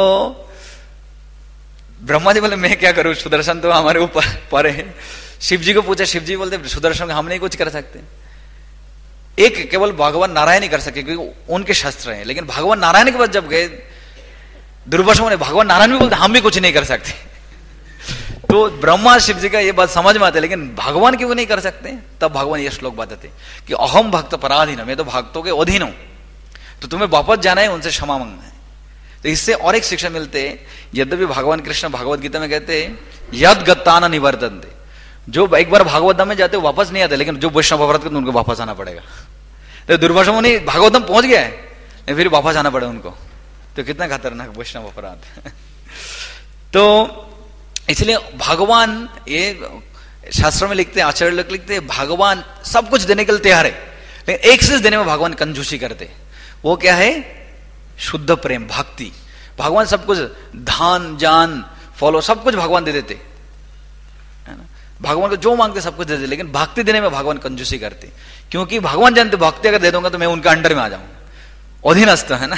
ब्रह्मा जी बोले मैं क्या करूं, सुदर्शन तो हमारे ऊपर पर है। शिव जी को पूछा, शिव जी बोलते सुदर्शन हम नहीं कुछ कर सकते, एक केवल भगवान नारायण ही कर सके क्योंकि उनके शस्त्र हैं। लेकिन भगवान नारायण के पास जब गए दुर्वासा ने, भगवान नारायण भी बोलते हम भी कुछ नहीं कर सकते। तो ब्रह्मा शिव जी का ये बात समझ में आती है, लेकिन भगवान क्यों नहीं कर सकते। तब भगवान ये श्लोक बताते कि अहम भक्त पराधीन, मैं तो भक्तों के अधीन हूं, तो तुम्हें वापस जाना है, उनसे क्षमा मांगना है। तो इससे और एक शिक्षा मिलते, यद्यपि भगवान कृष्ण भगवत गीता में कहते यद गत्ता न निवर्तन्ते, जो एक बार भागवतम में जाते वापस नहीं आते, लेकिन जो वैष्णव अपराध करते उनको वापस आना पड़ेगा। तो दुर्वासा मुनि भागवतम पहुंच गया है, फिर वापस आना पड़े उनको, तो कितना खतरनाक वैष्णव अपराध। तो इसलिए भगवान, ये शास्त्रों में लिखते हैं, आचार्य लोग लिखते हैं, भगवान सब कुछ देने के लिए तैयार है, लेकिन एक चीज देने में भगवान कंजूसी करते, वो क्या है, शुद्ध प्रेम भक्ति। भगवान सब कुछ, धान जान फॉलो सब कुछ भगवान दे देते, है ना। भगवान को जो मांगते सब कुछ दे देते, लेकिन भक्ति देने में भगवान कंजूसी करते, क्योंकि भगवान जानते भक्ति अगर दे दूंगा तो मैं उनके अंडर में आ जाऊंगा, अधीनस्थ है ना,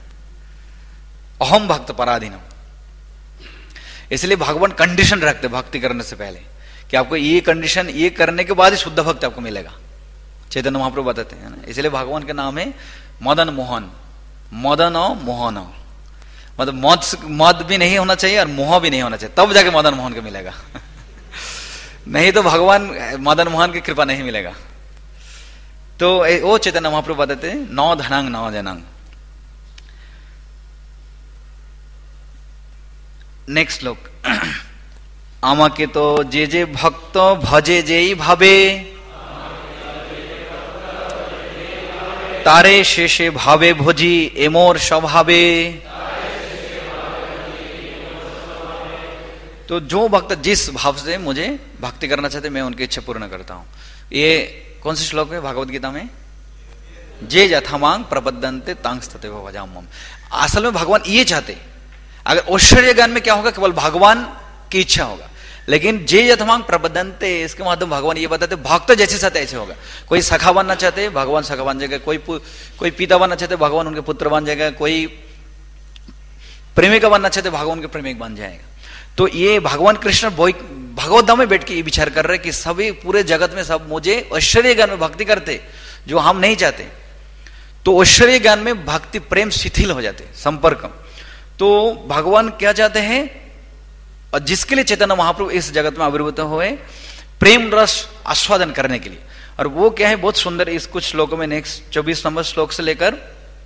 अहम भक्त पराधीनम। इसलिए भगवान कंडीशन रखते भक्ति करने से पहले कि आपको ये कंडीशन ये करने के बाद ही शुद्ध भक्ति आपको मिलेगा। चैतन्य महाप्रभु बताते हैं ना, इसलिए भगवान के नाम है मदन मोहन, मदन और मोहन, मतलब मद भी नहीं होना चाहिए और मोह भी नहीं होना चाहिए, तब जाके मदन मोहन को मिलेगा नहीं तो भगवान मदन मोहन की कृपा नहीं मिलेगा। तो वो चैतन्य महाप्रभु बताते हैं नौ धनांग नौ जनांग। नेक्स्ट श्लोक, আমাকে তো যে যে ভক্ত ভজে যেই ভাবে তারে শেষে ভাবে ভজি এমোর স্বভাবে। तो जो भक्त जिस भाव से मुझे भक्ति करना चाहते मैं उनकी इच्छा पूर्ण करता हूं। ये कौन सी श्लोक है भागवत गीता में? जे यथामांग प्रबद्धन्ते तांस्तते भजाम्यहम्। असल में भगवान ये चाहते, अगर ऐश्वर्य ज्ञान में क्या होगा, केवल भगवान की इच्छा होगा, लेकिन जे यथामांग प्रबद्धन्ते इसके माध्यम भगवान ये बताते भक्त जैसे साथ ऐसे होगा। कोई सखा बनना चाहते भगवान सखा बन जाएगा, कोई पिता बनना चाहते भगवान उनके पुत्र बन जाएगा, कोई प्रेमिका बनना चाहते भगवान के प्रेमिक बन जाएगा। तो ये भगवान कृष्ण भगवद्धाम में बैठ के ये विचार कर रहे कि सभी पूरे जगत में सब मुझे ऐश्वर्य ज्ञान में भक्ति करते जो हम नहीं चाहते, तो ऐश्वर्य ज्ञान में भक्ति प्रेम शिथिल हो जाते संपर्क। तो भगवान क्या चाहते हैं, और जिसके लिए चैतन्य महाप्रभु इस जगत में आविर्भूत हुए प्रेम रस आस्वादन करने के लिए। और वो क्या है, बहुत सुंदर इस कुछ श्लोकों में, नेक्स्ट 24 नंबर श्लोक से लेकर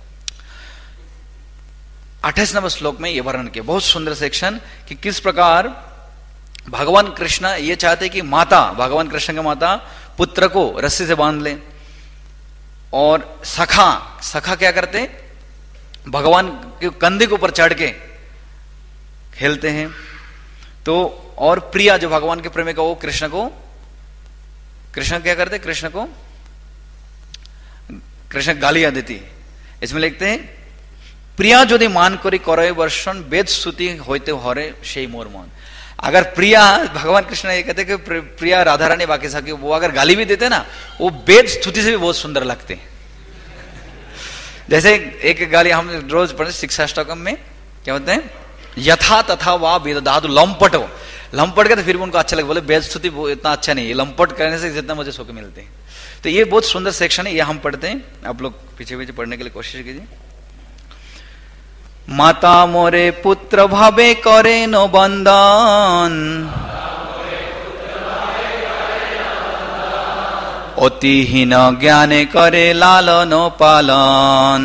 28 नंबर श्लोक में ये वर्णन किया, बहुत सुंदर सेक्शन कि किस प्रकार भगवान कृष्ण ये चाहते कि माता, भगवान कृष्ण की माता पुत्र को रस्सी से बांध ले, और सखा क्या करते, भगवान के कंधे के ऊपर चढ़ के खेलते हैं। तो और प्रिया जो भगवान के प्रेमिका वो कृष्ण क्या करते, कृष्ण गालियां देती। इसमें लिखते हैं प्रिया यदि मान करी करे वर्षण वेद स्तुति होते हरे সেই मोर मन। अगर प्रिया, भगवान कृष्ण ये कहते कि प्रिया राधा रानी बाकी साकी वो अगर गाली भी देते ना, वो वेद स्तुति से भी बहुत सुंदर लगते हैं। जैसे एक गाली हम रोज पढ़े शिक्षाष्टकम में, क्या होते हैं, यथा तथा वा वेददादु लंपटो, लंपट के तो फिर भी उनको अच्छा लगे, बोले वेद स्तुति इतना अच्छा नहीं है, लंपट करने से जितना मुझे सुख मिलते हैं। तो ये बहुत सुंदर सेक्शन है, ये हम पढ़ते हैं, आप लोग पीछे पीछे पढ़ने के लिए कोशिश कीजिए। माता मोरे पुत्र भावे करे नो बंदन, अतिहीन ज्ञाने करे लालन पालन।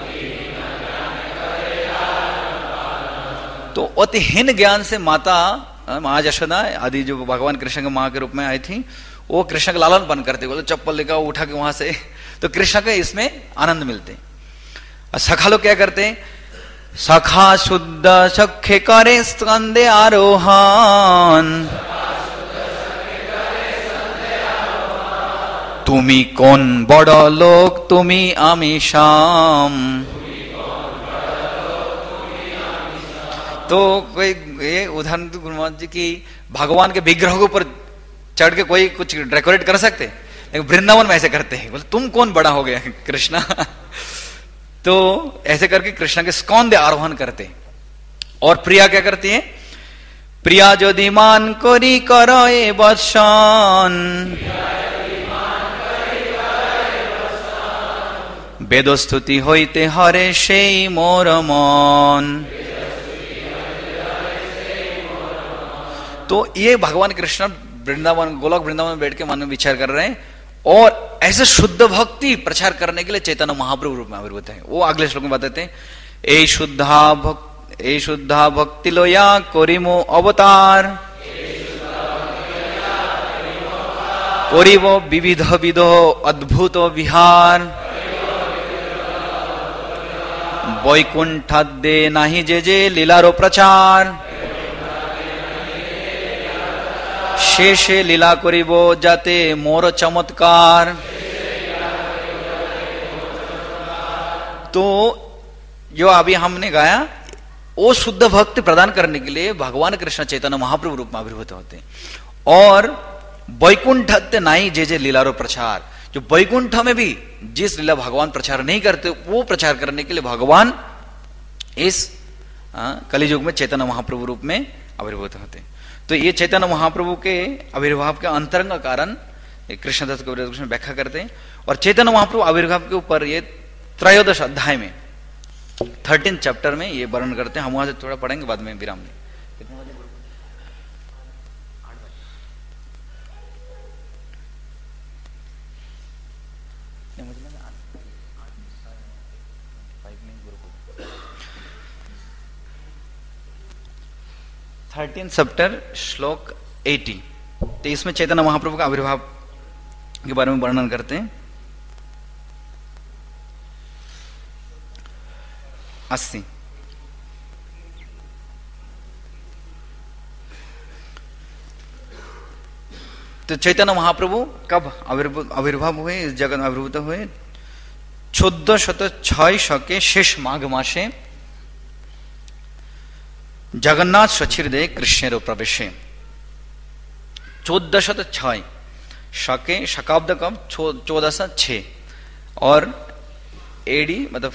तो अतिहीन ज्ञान से माता माँ यशोदा आदि जो भगवान कृष्ण के माँ के रूप में आई थी, वो कृष्ण का लालन पालन करते, बोले चप्पल लेकर उठा के वहां से, तो कृष्ण के इसमें आनंद मिलते। सखा लोग क्या करते, सखा शुद्ध सखे करे स्कंदे आरोहण, तुमी कौन बड़ लोक तुमी आमी शाम। तो कोई ये उदाहरण गुरु महाराज जी की भगवान के विग्रह के ऊपर चढ़ के कोई कुछ डेकोरेट कर सकते, लेकिन वृंदावन में ऐसे करते हैं, बोले तुम कौन बड़ा हो गया कृष्णा। तो ऐसे करके कृष्ण के स्कंद आरोहण करते। और प्रिया क्या करती है, प्रिया यदि मान करी करे वसन, वेद स्तुति होइते हरे সেই मोर मन। तो ये भगवान कृष्ण वृंदावन, गोलोक वृंदावन में बैठ के मन में विचार कर रहे हैं, और ऐसे शुद्ध भक्ति प्रचार करने के लिए चैतन्य महाप्रभु रूप में आविर्भूत है। वो अगले श्लोक में बताते हैं, ए शुद्धा भक्ति लोया करिमो अवतार, करिबो विविध विधो अद्भुत विहार, वैकुंठाद्ये नाही जे जे लीलारो प्रचार, शेषे लीला करिबो जाते मोर चमत्कार। तो जो अभी हमने गाया, वो शुद्ध भक्ति प्रदान करने के लिए भगवान कृष्ण चैतन्य महाप्रभु रूप में आविर्भूत होते हैं। और वैकुंठत्य नाई जे जे लीलारो प्रचार, जो वैकुंठ में भी जिस लीला भगवान प्रचार नहीं करते वो प्रचार करने के लिए भगवान इस कलियुग में चैतन्य महाप्रभु रूप में आविर्भूत होते। तो ये चैतन्य महाप्रभु के आविर्भाव के अंतरंग कारण कृष्णदास कविराज कृष्ण व्याख्या करते हैं। और चैतन्य महाप्रभु आविर्भाव के ऊपर ये 13 अध्याय में 13 चैप्टर में ये वर्णन करते हैं। हम वहां से थोड़ा पढ़ेंगे, बाद में विराम लें। थर्टीन चैप्टर श्लोक 80, तो इसमें चैतन्य महाप्रभु का आविर्भाव के बारे में वर्णन करते हैं। 80 तो चैतन्य महाप्रभु कब आविर्भाव हुए, इस जगत में आविर्भूत हुए 1406 के शेष माघ मासे जगन्नाथ सचिरदे कृष्णेरो प्रवेशे। 1406 शके शकाब्द कब 1406 और एडी मतलब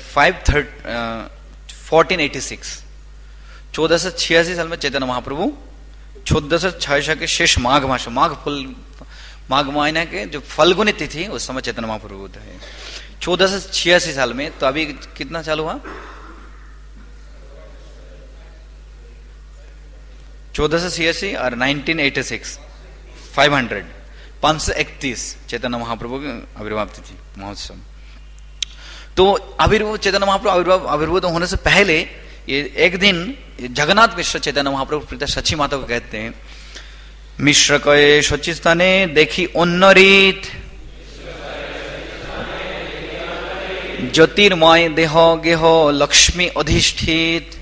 1486 1486 साल में चैतन्य महाप्रभु 1406 के शेष माघ मास, माघ महीना के जो फल्गुनी तिथि उस समय चैतन्य महाप्रभु है 1486 साल में। तो अभी कितना चालू हुआ 1486 और 1986 531 चैतन्य महाप्रभु के आविर्भाव तिथि महोत्सव। तो चैतन्य महाप्रभु आविर्भूत होने से पहले ये एक दिन जगन्नाथ मिश्र चैतन्य महाप्रभु पिता सची माता को कहते हैं, मिश्र कये सचिस्थाने देखी उन्नरीत ज्योतिर्मय देह गेह लक्ष्मी अधिष्ठित।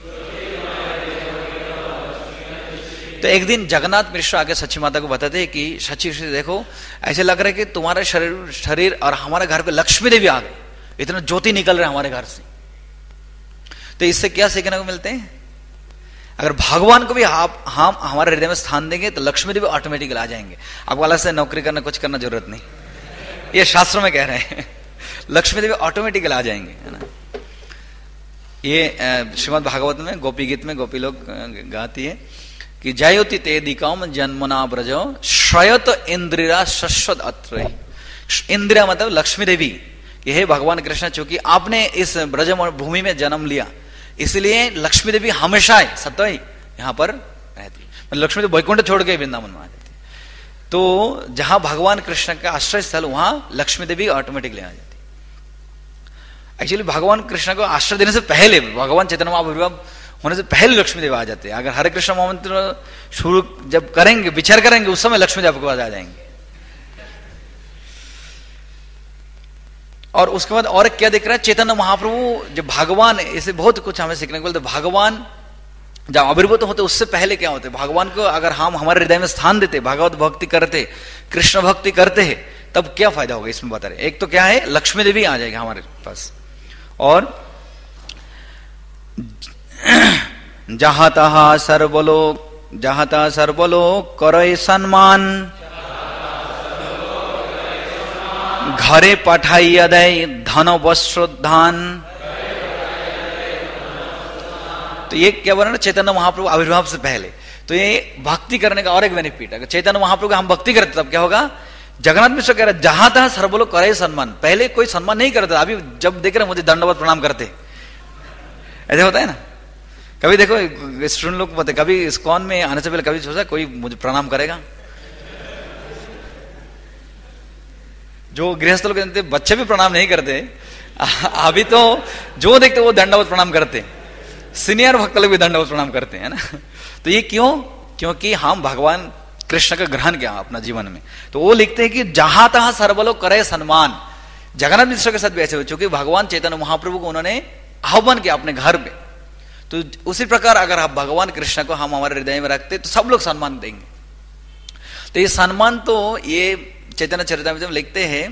तो एक दिन जगन्नाथ मिश्र आके सची माता को बताते हैं कि सची देखो ऐसे लग रहा है कि तुम्हारे शरीर और हमारे घर पे लक्ष्मी देवी आ गई, इतना ज्योति निकल रहा है हमारे घर से। तो इससे क्या सीखने को मिलते हैं, अगर भगवान को भी हम हमारे हृदय में स्थान देंगे तो लक्ष्मी देवी ऑटोमेटिकली आ जाएंगे। आपको अलग से नौकरी करना कुछ करना जरूरत नहीं, ये शास्त्रों में कह रहे हैं लक्ष्मी देवी ऑटोमेटिकली आ जाएंगे, है ना। ये श्रीमद् भागवत में गोपी गीत में गोपी लोग गाती है कि जयोति ते दिकाम जन्मना ब्रज श्रयत इंद्रिया शश्वत अत्र। इंद्रिया मतलब लक्ष्मी देवी कि हे भगवान कृष्ण, चूंकि आपने इस ब्रज भूमि में जन्म लिया इसलिए लक्ष्मी देवी हमेशा सत्य यहां पर रहती। मतलब लक्ष्मी देवी वैकुंठ छोड़ के वृंदावन में आ जाती। तो जहां भगवान कृष्ण का आश्रय स्थल वहां लक्ष्मी देवी ऑटोमेटिकली आ जाती। एक्चुअली भगवान कृष्ण को आश्रय देने से पहले, भगवान चैतन्य महाप्रभु होने से पहले लक्ष्मी देवी आ जाते हैं। अगर हरे कृष्ण महामंत्र शुरू जब करेंगे, विचार करेंगे, उस समय लक्ष्मी देवी आपके पास आ जाएंगे। और उसके बाद और क्या दिख रहा है, चैतन्य महाप्रभु जब भगवान, इसे बहुत कुछ हमें सीखने को मिलता है। भगवान जब आविर्भूत होते उससे पहले क्या होते, भगवान को अगर हम हमारे हृदय में स्थान देते, भगवत भक्ति करते, कृष्ण भक्ति करते हैं, तब क्या फायदा होगा इसमें बता रहे। एक तो क्या है, लक्ष्मी देवी आ जाएगी हमारे पास। और जहां तहा सर्वलोक करे सम्मान घरे पठाइया दे धन वस्त्रोद्धान। तो ये क्या बोला ना, चैतन्य महाप्रभु आविर्भाव से पहले। तो ये भक्ति करने का और एक बेनिफिट है। चैतन्य महाप्रभु का हम भक्ति करते तब क्या होगा, जगन्नाथ मिश्र कह रहे जहां तहां सर्वलोक करे सम्मान। पहले कोई सम्मान नहीं करता, अभी जब देख रहे मुझे दंडवत प्रणाम करते, ऐसे होता है ना। कभी देखो स्टूडेंट लोग बोलते, कभी इस्कॉन में आने से पहले कभी सोचा कोई मुझे प्रणाम करेगा। जो गृहस्थ लोग कहते बच्चे भी प्रणाम नहीं करते, अभी तो जो देखते वो दंडवत प्रणाम करते, सीनियर भक्त लोग भी दंडवत प्रणाम करते हैं ना। तो ये क्यों, क्योंकि हम भगवान कृष्ण का ग्रहण किया अपना जीवन में। तो वो लिखते हैं कि जहां तहां सर्वलोक करे सम्मान। जगन्नाथ मिश्र के साथ भी ऐसे हो, चूंकि भगवान चैतन्य महाप्रभु को उन्होंने आह्वान किया अपने घर पे। तो उसी प्रकार अगर आप भगवान कृष्ण को हम हमारे हृदय में रखते तो सब लोग सम्मान देंगे। तो ये सम्मान, तो ये चैतन्य चरितामृत में लिखते हैं,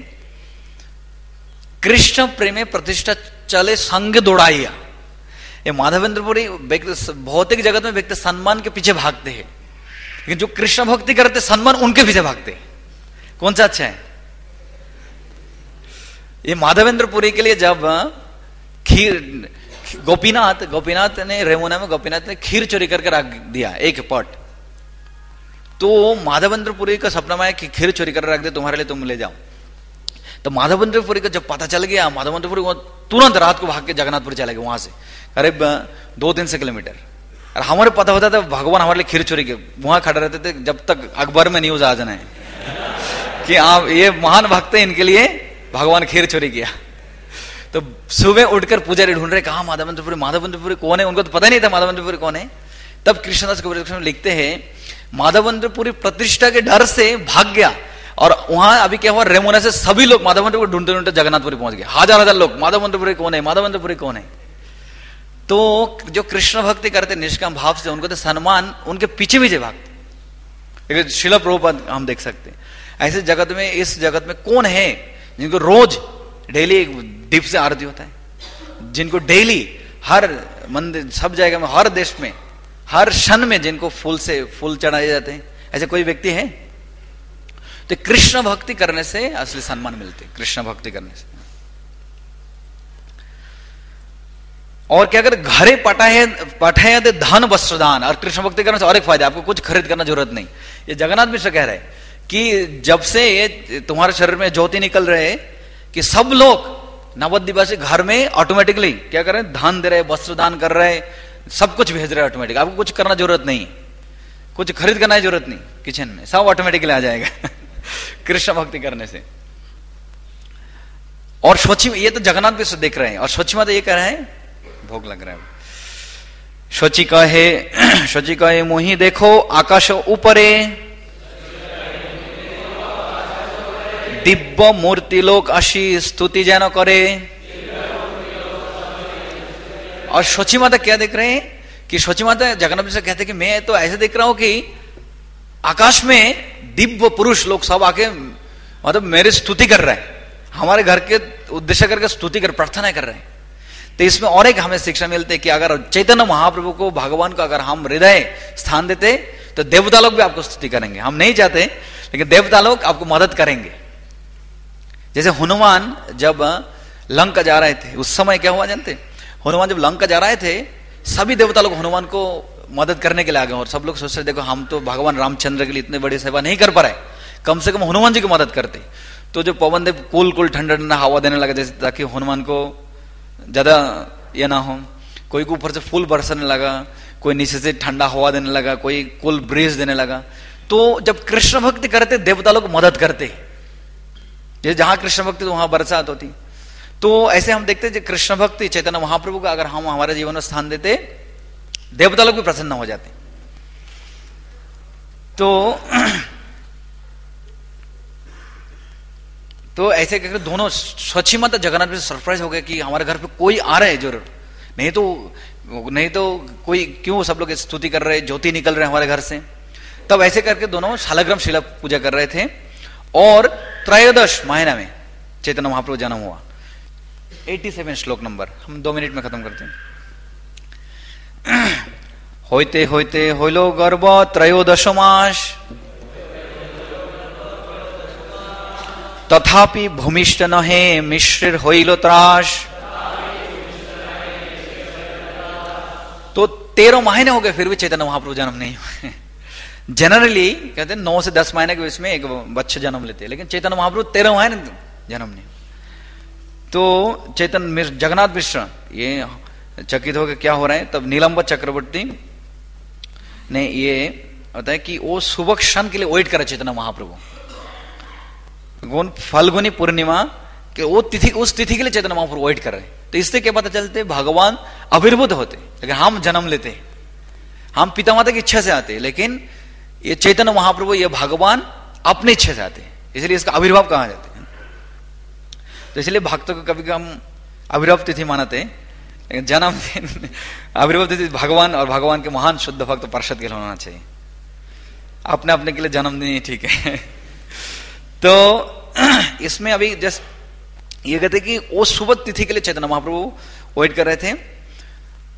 कृष्ण प्रेमे प्रतिष्ठा चले संग दौड़ाइया। ये माधवेंद्रपुरी भौतिक जगत में व्यक्ति सम्मान के पीछे भागते हैं, लेकिन जो कृष्ण भक्ति करते सम्मान उनके पीछे भागते हैं। कौन सा अच्छा है? ये माधवेंद्रपुरी के लिए जब खीर, गोपीनाथ ने रेमुना में गोपीनाथ ने खीर चोरी करके रख दिया एक पॉट, तो माधवेंद्रपुरी का सपना में कि खीर चोरी कर रख दे तुम्हारे लिए, तुम ले जाओ। तो माधवेंद्रपुरी का जब पता चल गया, माधवेंद्रपुरी तुरंत रात को भाग के जगन्नाथपुरी चले गए, वहां से करीब 200-300 किलोमीटर। और हमारे पता होता था भगवान हमारे लिए खीर चोरी के वहां खड़े रहते थे जब तक अखबार में न्यूज आ जाना है कि आप ये महान भक्त है, इनके लिए भगवान खीर चोरी किया। तो सुबह उठकर पुजारी ढूंढ रहे, कहा माधवेंद्रपुरी कौन है? उनको तो पता नहीं था माधवेंद्रपुरी कौन है। तब कृष्णदास कबीर लिखते हैं माधवेंद्रपुरी प्रतिष्ठा के डर से भाग गया, और वहां अभी क्या हुआ, रेमुना से सभी लोग माधवेंद्रपुरी ढूंढते ढूंढते जगन्नाथपुरी पहुंच गए, हजार लोग माधवेंद्रपुरी कौन है, माधवेंद्रपुरी कौन है। तो जो कृष्ण भक्ति करते निष्काम भाव से, उनको तो सम्मान उनके पीछे पीछे भागते। शिला प्रभुपाद हम देख सकते हैं। ऐसे जगत में, इस जगत में कौन है जिनको रोज डेली दीप से आरती होता है, जिनको डेली हर मंदिर, सब जगह में, हर देश में, हर क्षण में जिनको फूल चढ़ाए जाते हैं, ऐसे कोई व्यक्ति है? तो कृष्ण भक्ति करने से असली सम्मान मिलते, कृष्ण भक्ति करने से। और क्या कर, घरे पठाए धन वस्त्र दान, और कृष्ण भक्ति करने से और एक फायदा, आपको कुछ खरीद करना जरूरत नहीं। ये जगन्नाथ मिश्र कह रहे हैं कि जब से ये तुम्हारे शरीर में ज्योति निकल रहे कि सब लोग नवद्वीपासी घर में ऑटोमेटिकली क्या कर रहे हैं, दान दे रहे, वस्त्र दान कर रहे, सब कुछ भेज रहे ऑटोमेटिक, आपको कुछ करना जरूरत नहीं, कुछ खरीद करना जरूरत नहीं, किचन में सब ऑटोमेटिकली आ जाएगा कृष्ण भक्ति करने से। और स्वच्छी, ये तो जगन्नाथ भी देख रहे हैं, और स्वच्छ माता ये कह रहे हैं, भोग लग रहा है, स्वच्ची कहे मुहि देखो आकाश ऊपरे, दिव्य मूर्ति लोक अशी स्तुति जैन करे। और स्वच्ची माता क्या देख रहे हैं कि स्वच्ची माता जगन्नाथ से कहते हैं कि मैं तो ऐसे देख रहा हूं कि आकाश में दिव्य पुरुष लोग सब आके मतलब मेरी स्तुति कर रहे हैं, हमारे घर के उद्देश्य करके स्तुति कर, प्रार्थना कर रहे हैं। तो इसमें और एक हमें शिक्षा मिलती है कि अगर चैतन्य महाप्रभु को, भगवान को अगर हम हृदय स्थान देते तो देवता लोग भी आपको स्तुति करेंगे। हम नहीं चाहते, लेकिन देवता लोग आपको मदद करेंगे। जैसे हनुमान जब लंका जा रहे थे, उस समय क्या हुआ जानते? हनुमान जब लंका जा रहे थे, सभी देवता लोग हनुमान को मदद करने के लिए आ गए, और सब लोग सोच रहे देखो हम तो भगवान रामचंद्र के लिए इतने बड़ी सेवा नहीं कर पा रहे, कम से कम हनुमान जी की मदद करते। तो जो पवन देव कुल ठंडा ठंडा हवा देने लगा, जैसे ताकि हनुमान को ज्यादा ये ना हो, कोई को ऊपर से फूल बरसने लगा, कोई नीचे से ठंडा हवा देने लगा, कोई कुल ब्रीज देने लगा। तो जब कृष्ण भक्ति करते देवता लोग मदद करते, जैसे जहां कृष्ण भक्ति तो वहां बरसात होती। तो ऐसे हम देखते हैं कृष्ण भक्ति चैतन्य महाप्रभु का अगर हम हमारे जीवन में स्थान देते, देवता लोग भी प्रसन्न हो जाते। तो ऐसे कहकर दोनों स्वच्छ मत जगन्नाथ भी सरप्राइज हो गए कि हमारे घर पे कोई आ रहा है जरूर, नहीं तो कोई क्यों सब लोग स्तुति कर रहे, ज्योति निकल रहे हमारे घर से। तब ऐसे करके दोनों शालग्राम शिला पूजा कर रहे थे, और त्रयोदश महीना में चैतन्य महाप्रभु जन्म हुआ। 87 श्लोक नंबर, हम 2 मिनट में खत्म करते हैं। होते होते होइलो गर्भ त्रयोदश मास, तथापि भूमिष्ठ नहे मिश्र होइलो त्रास। तो 13 महीने हो गए फिर भी चैतन्य महाप्रभु जन्म नहीं हुए। जनरली कहते हैं 9 से 10 महीने के बीच में एक बच्चे जन्म लेते हैं, लेकिन चैतन्य महाप्रभु 13 महीने जन्म नहीं। तो चैतन्य जगन्नाथ मिश्र ये चकित हो गए क्या हो रहा है। तब नीलम्बर चक्रवर्ती ने ये बताया कि वो शुभ क्षण के लिए वेट करे चैतन्य महाप्रभु, फाल्गुनी पूर्णिमा के वो तिथि, उस तिथि के लिए चैतन्य महाप्रभु वेट कर रहे। तो इससे क्या पता चलते भगवान आविर्भूत होते, लेकिन हम जन्म लेते, हम पिता माता की इच्छा से आते, लेकिन ये चैतन्य महाप्रभु ये भगवान अपनी इच्छा से आते, इसलिए इसका आविर्भाव कहा जाते हैं। तो इसलिए भक्तों को कभी हम आविर्भाव तिथि मानते, लेकिन जन्मदिन आविर्भाव तिथि भगवान और भगवान के महान शुद्ध भक्त पार्षद के लिए होना चाहिए। अपने अपने के लिए जन्मदिन ही ठीक है। तो इसमें अभी जस्ट ये कहते कि वो शुभ तिथि के लिए चैतन्य महाप्रभु वेट कर रहे थे।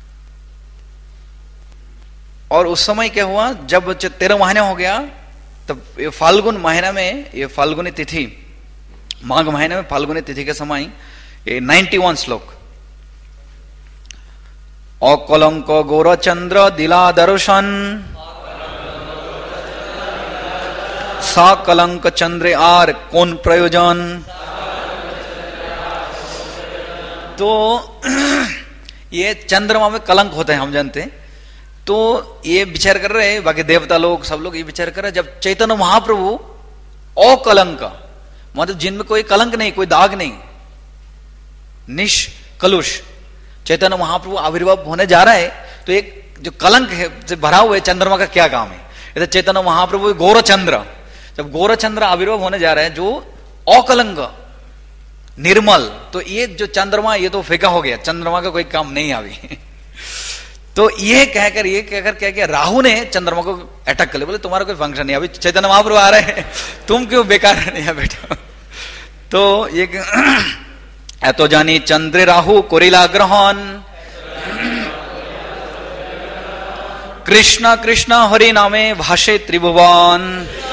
और उस समय क्या हुआ, जब 13 महीने हो गया तब ये फाल्गुन महीना में, ये फाल्गुनी तिथि, माघ महीने में फाल्गुनी तिथि के समय ये 91 श्लोक, अकलंक गौरचंद्र दिला दर्शन सकलंक चंद्र आर कौन प्रयोजन। तो ये चंद्रमा में कलंक होते हैं, हम जानते हैं। तो ये विचार कर रहे हैं, बाकी देवता लोग सब लोग ये विचार कर रहे हैं, जब चैतन्य महाप्रभु अकलंक, मतलब जिनमें कोई कलंक नहीं, कोई दाग नहीं, निष्कलुष चैतन्य महाप्रभु आविर्भाव होने जा रहा है, तो एक जो कलंक है से भरा हुआ है चंद्रमा का क्या काम है? ये तो चैतन्य महाप्रभु गौरचंद्र, जब गौरचंद्र आविर्भाव होने जा रहे हैं जो अकलंक निर्मल, तो ये जो चंद्रमा ये तो फीका हो गया, चंद्रमा का कोई काम नहीं अभी। तो ये कहकर क्या किया, राहु ने चंद्रमा को अटैक कर लिया, बोले तुम्हारा कोई फंक्शन नहीं, अभी चैतन्य महाप्रभु आ रहे हैं, तुम क्यों बेकार नहीं है बेटा। तो ये एतो जानी चंद्र राहु कोरिला ग्रहण, कृष्ण कृष्ण हरि नामे भाषे त्रिभुवन।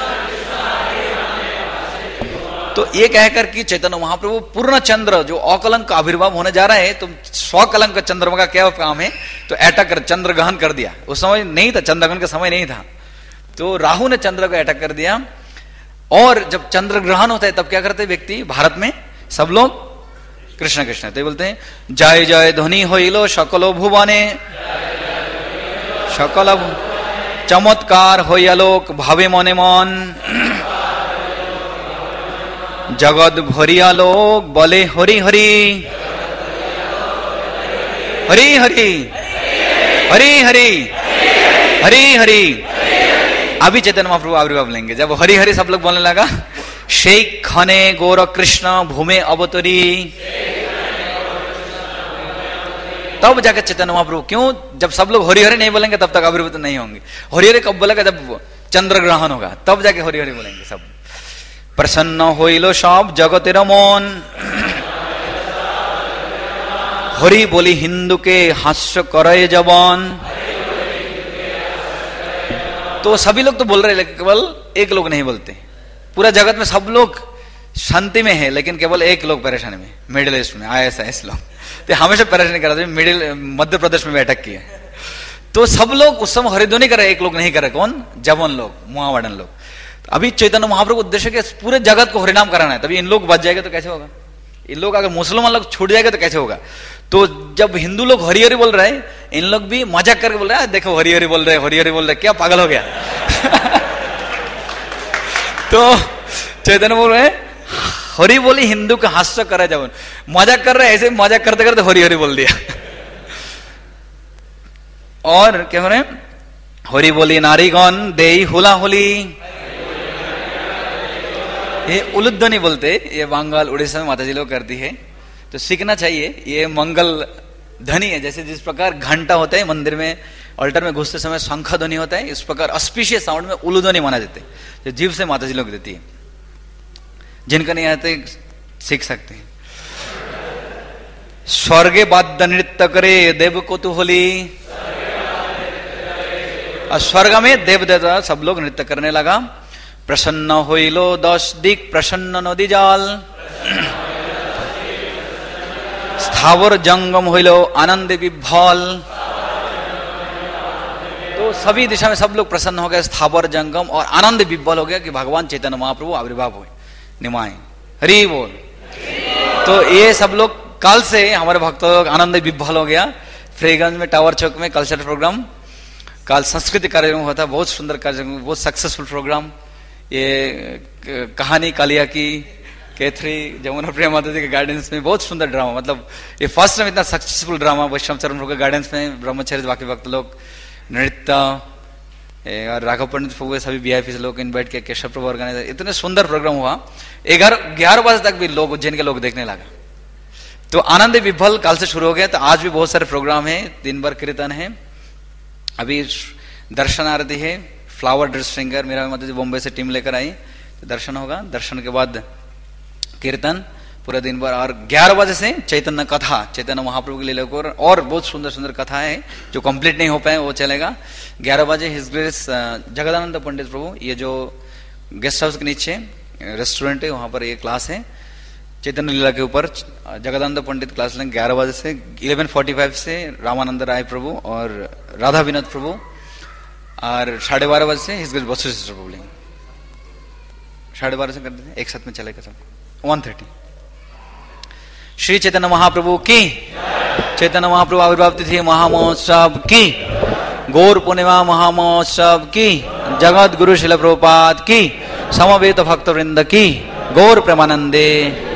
तो ये कहकर कि चैतन्य महाप्रभु पूर्ण चंद्र जो अकलंक आविर्भाव होने जा रहा है, तो स्वकलंक चंद्रमा का क्या काम है, तो अटैक कर चंद्र ग्रहण कर दिया। उस समय नहीं था, चंद्र ग्रहण का समय नहीं था, तो राहु ने चंद्र को अटैक कर दिया। और जब चंद्र ग्रहण होता है तब क्या करते व्यक्ति, भारत में सब लोग कृष्ण कृष्ण तो बोलते हैं, जय जय ध्वनि होइलो सकलो भुवने, सकल चमत्कार होइलोक भावे मने मन, जगत भरिया लोक बोले हरि हरि हरि हरि हरि हरि हरि हरि। अभी चैतन्य महाप्रभु आविर्भाव लेंगे, जब हरि हरि सब लोग बोलने लगा, शेख खने गौर कृष्ण भूमे अवतरी, तब जाकर चैतन्य महाप्रभु, क्यों जब सब लोग हरि हरि नहीं बोलेंगे तब तक आविर्भूत नहीं होंगे। हरि हरि कब बोलेगा, जब चंद्र ग्रहण होगा तब जाके हरि हरि बोलेंगे सब। प्रसन्न होइलो सब जगतेर मन, हरि बोली हिंदू के हास्य करे जवान। तो सभी लोग तो बोल रहे, लेकिन केवल एक लोग नहीं बोलते। पूरा जगत में सब लोग शांति में है, लेकिन केवल एक लोग परेशानी में, मिडिल ईस्ट में ISIS लोग तो हमेशा परेशानी कर रहे थे। मिडिल मध्य प्रदेश में बैठक की है, तो सब लोग उस समय हरिध्वनि कर रहे, एक लोग नहीं कर रहे। कौन? जवान लोग, मुआवडन लोग। अभी चैतन्य महाप्रभु उद्देश्य के पूरे जगत को हरिनाम कराना है, तभी इन लोग बच जाएगा तो कैसे होगा? इन लोग अगर मुसलमान लोग छूट जाएगा तो कैसे होगा? तो जब हिंदू लोग हरि हरि बोल रहे हैं, इन लोग भी मजाक करके बोल रहे हैं, देखो हरि हरि बोल रहे, हरि हरि बोल रहे, क्या पागल हो गया? तो चैतन्य बोल रहे हैं, हरि बोली हिंदू का हास्य करे जब, मजाक कर रहे, ऐसे मजाक करते करते हरि हरि बोल दिया। और क्या हो रहे हैं, हरि बोली नारीगण देई हुला होली, ये उलुध्वनि बोलते, ये बंगाल उड़ीसा में माताजी लोग करती है, तो सीखना चाहिए। ये मंगल ध्वनि है, जैसे जिस प्रकार घंटा होता है मंदिर में अल्टर में घुसते समय शंख ध्वनि होता है, इस प्रकार ऑस्पिशियस साउंड में उलुध्वनि माना जाते हैं, जो जीव से माताजी लोग देती है। जिनका नहीं आते सीख सकते हैं। स्वर्गे वाद्य नृत्य करे देव कौतूहली, और स्वर्ग में देव देवता सब लोग नृत्य करने लगा। प्रसन्न होइलो 10 दिक प्रसन्न नदी जाल, स्थावर जंगम होइलो आनंद विभल। तो सभी दिशा में सब लोग प्रसन्न हो गए, स्थावर जंगम और आनंद विभल हो गया कि भगवान चैतन्य महाप्रभु आविर्भाव हुए, निमाए हरि बोल। तो ये सब लोग कल से हमारे भक्तों लोग आनंद विभल हो गया। फ्रीगंज में टावर चौक में कल्चरल प्रोग्राम, कल संस्कृति कार्यक्रम हुआ था, बहुत सुंदर कार्यक्रम, बहुत सक्सेसफुल प्रोग्राम। ये कहानी कालिया की केथरी जमुना प्रिया माता जी के गार्डन्स में बहुत सुंदर ड्रामा, मतलब ये फर्स्ट टाइम इतना सक्सेसफुल ड्रामा वैष्णव चरण के गार्डन्स में, ब्रह्मचर्य बाकी भक्त लोग नृत्य, और राघव पंडित प्रभु सभी VIP से लोग इन्वाइट किया, केशव प्रभु ऑर्गेनाइजर, इतने सुंदर प्रोग्राम हुआ। 11 बजे तक भी लोग उज्जैन के लोग देखने लगा। तो आनंद विभल कल से शुरू हो गया। तो आज भी बहुत सारे प्रोग्राम है, दिन भर कीर्तन है, अभी दर्शन आरती है, फ्लावर ड्रेस सिंगर मेरा मतलब बॉम्बे से टीम लेकर आई, तो दर्शन होगा, दर्शन के बाद कीर्तन पूरा दिन भर, और 11 बजे से चैतन्य कथा, चैतन्य महाप्रभु के लिए लेकर, और बहुत सुंदर सुंदर कथा है जो कंप्लीट नहीं हो पाए वो चलेगा। 11 बजे हिज ग्रेस जगदानंद पंडित प्रभु, ये जो गेस्ट हाउस के नीचे रेस्टोरेंट है, वहां पर ये क्लास है चैतन्य लीला के ऊपर। जगदानंद पंडित क्लास लेंगे 11 बजे से। 11:45 से रामानंद राय प्रभु और राधा विनोद प्रभु, और 12:30 बजे से हिज बसु सिस्टर प्रभु लेंगे। 12:30 से कर देते हैं, एक साथ में चलेगा सब। 1:30। श्री चैतन्य महाप्रभु की, चैतन्य महाप्रभु आविर्भाव तिथि महामहोत्सव की, गौर पूर्णिमा महामहोत्सव की, जगत गुरु शिल प्रभुपाद की, समवेत भक्त वृंद की, गौर प्रेमानंदे।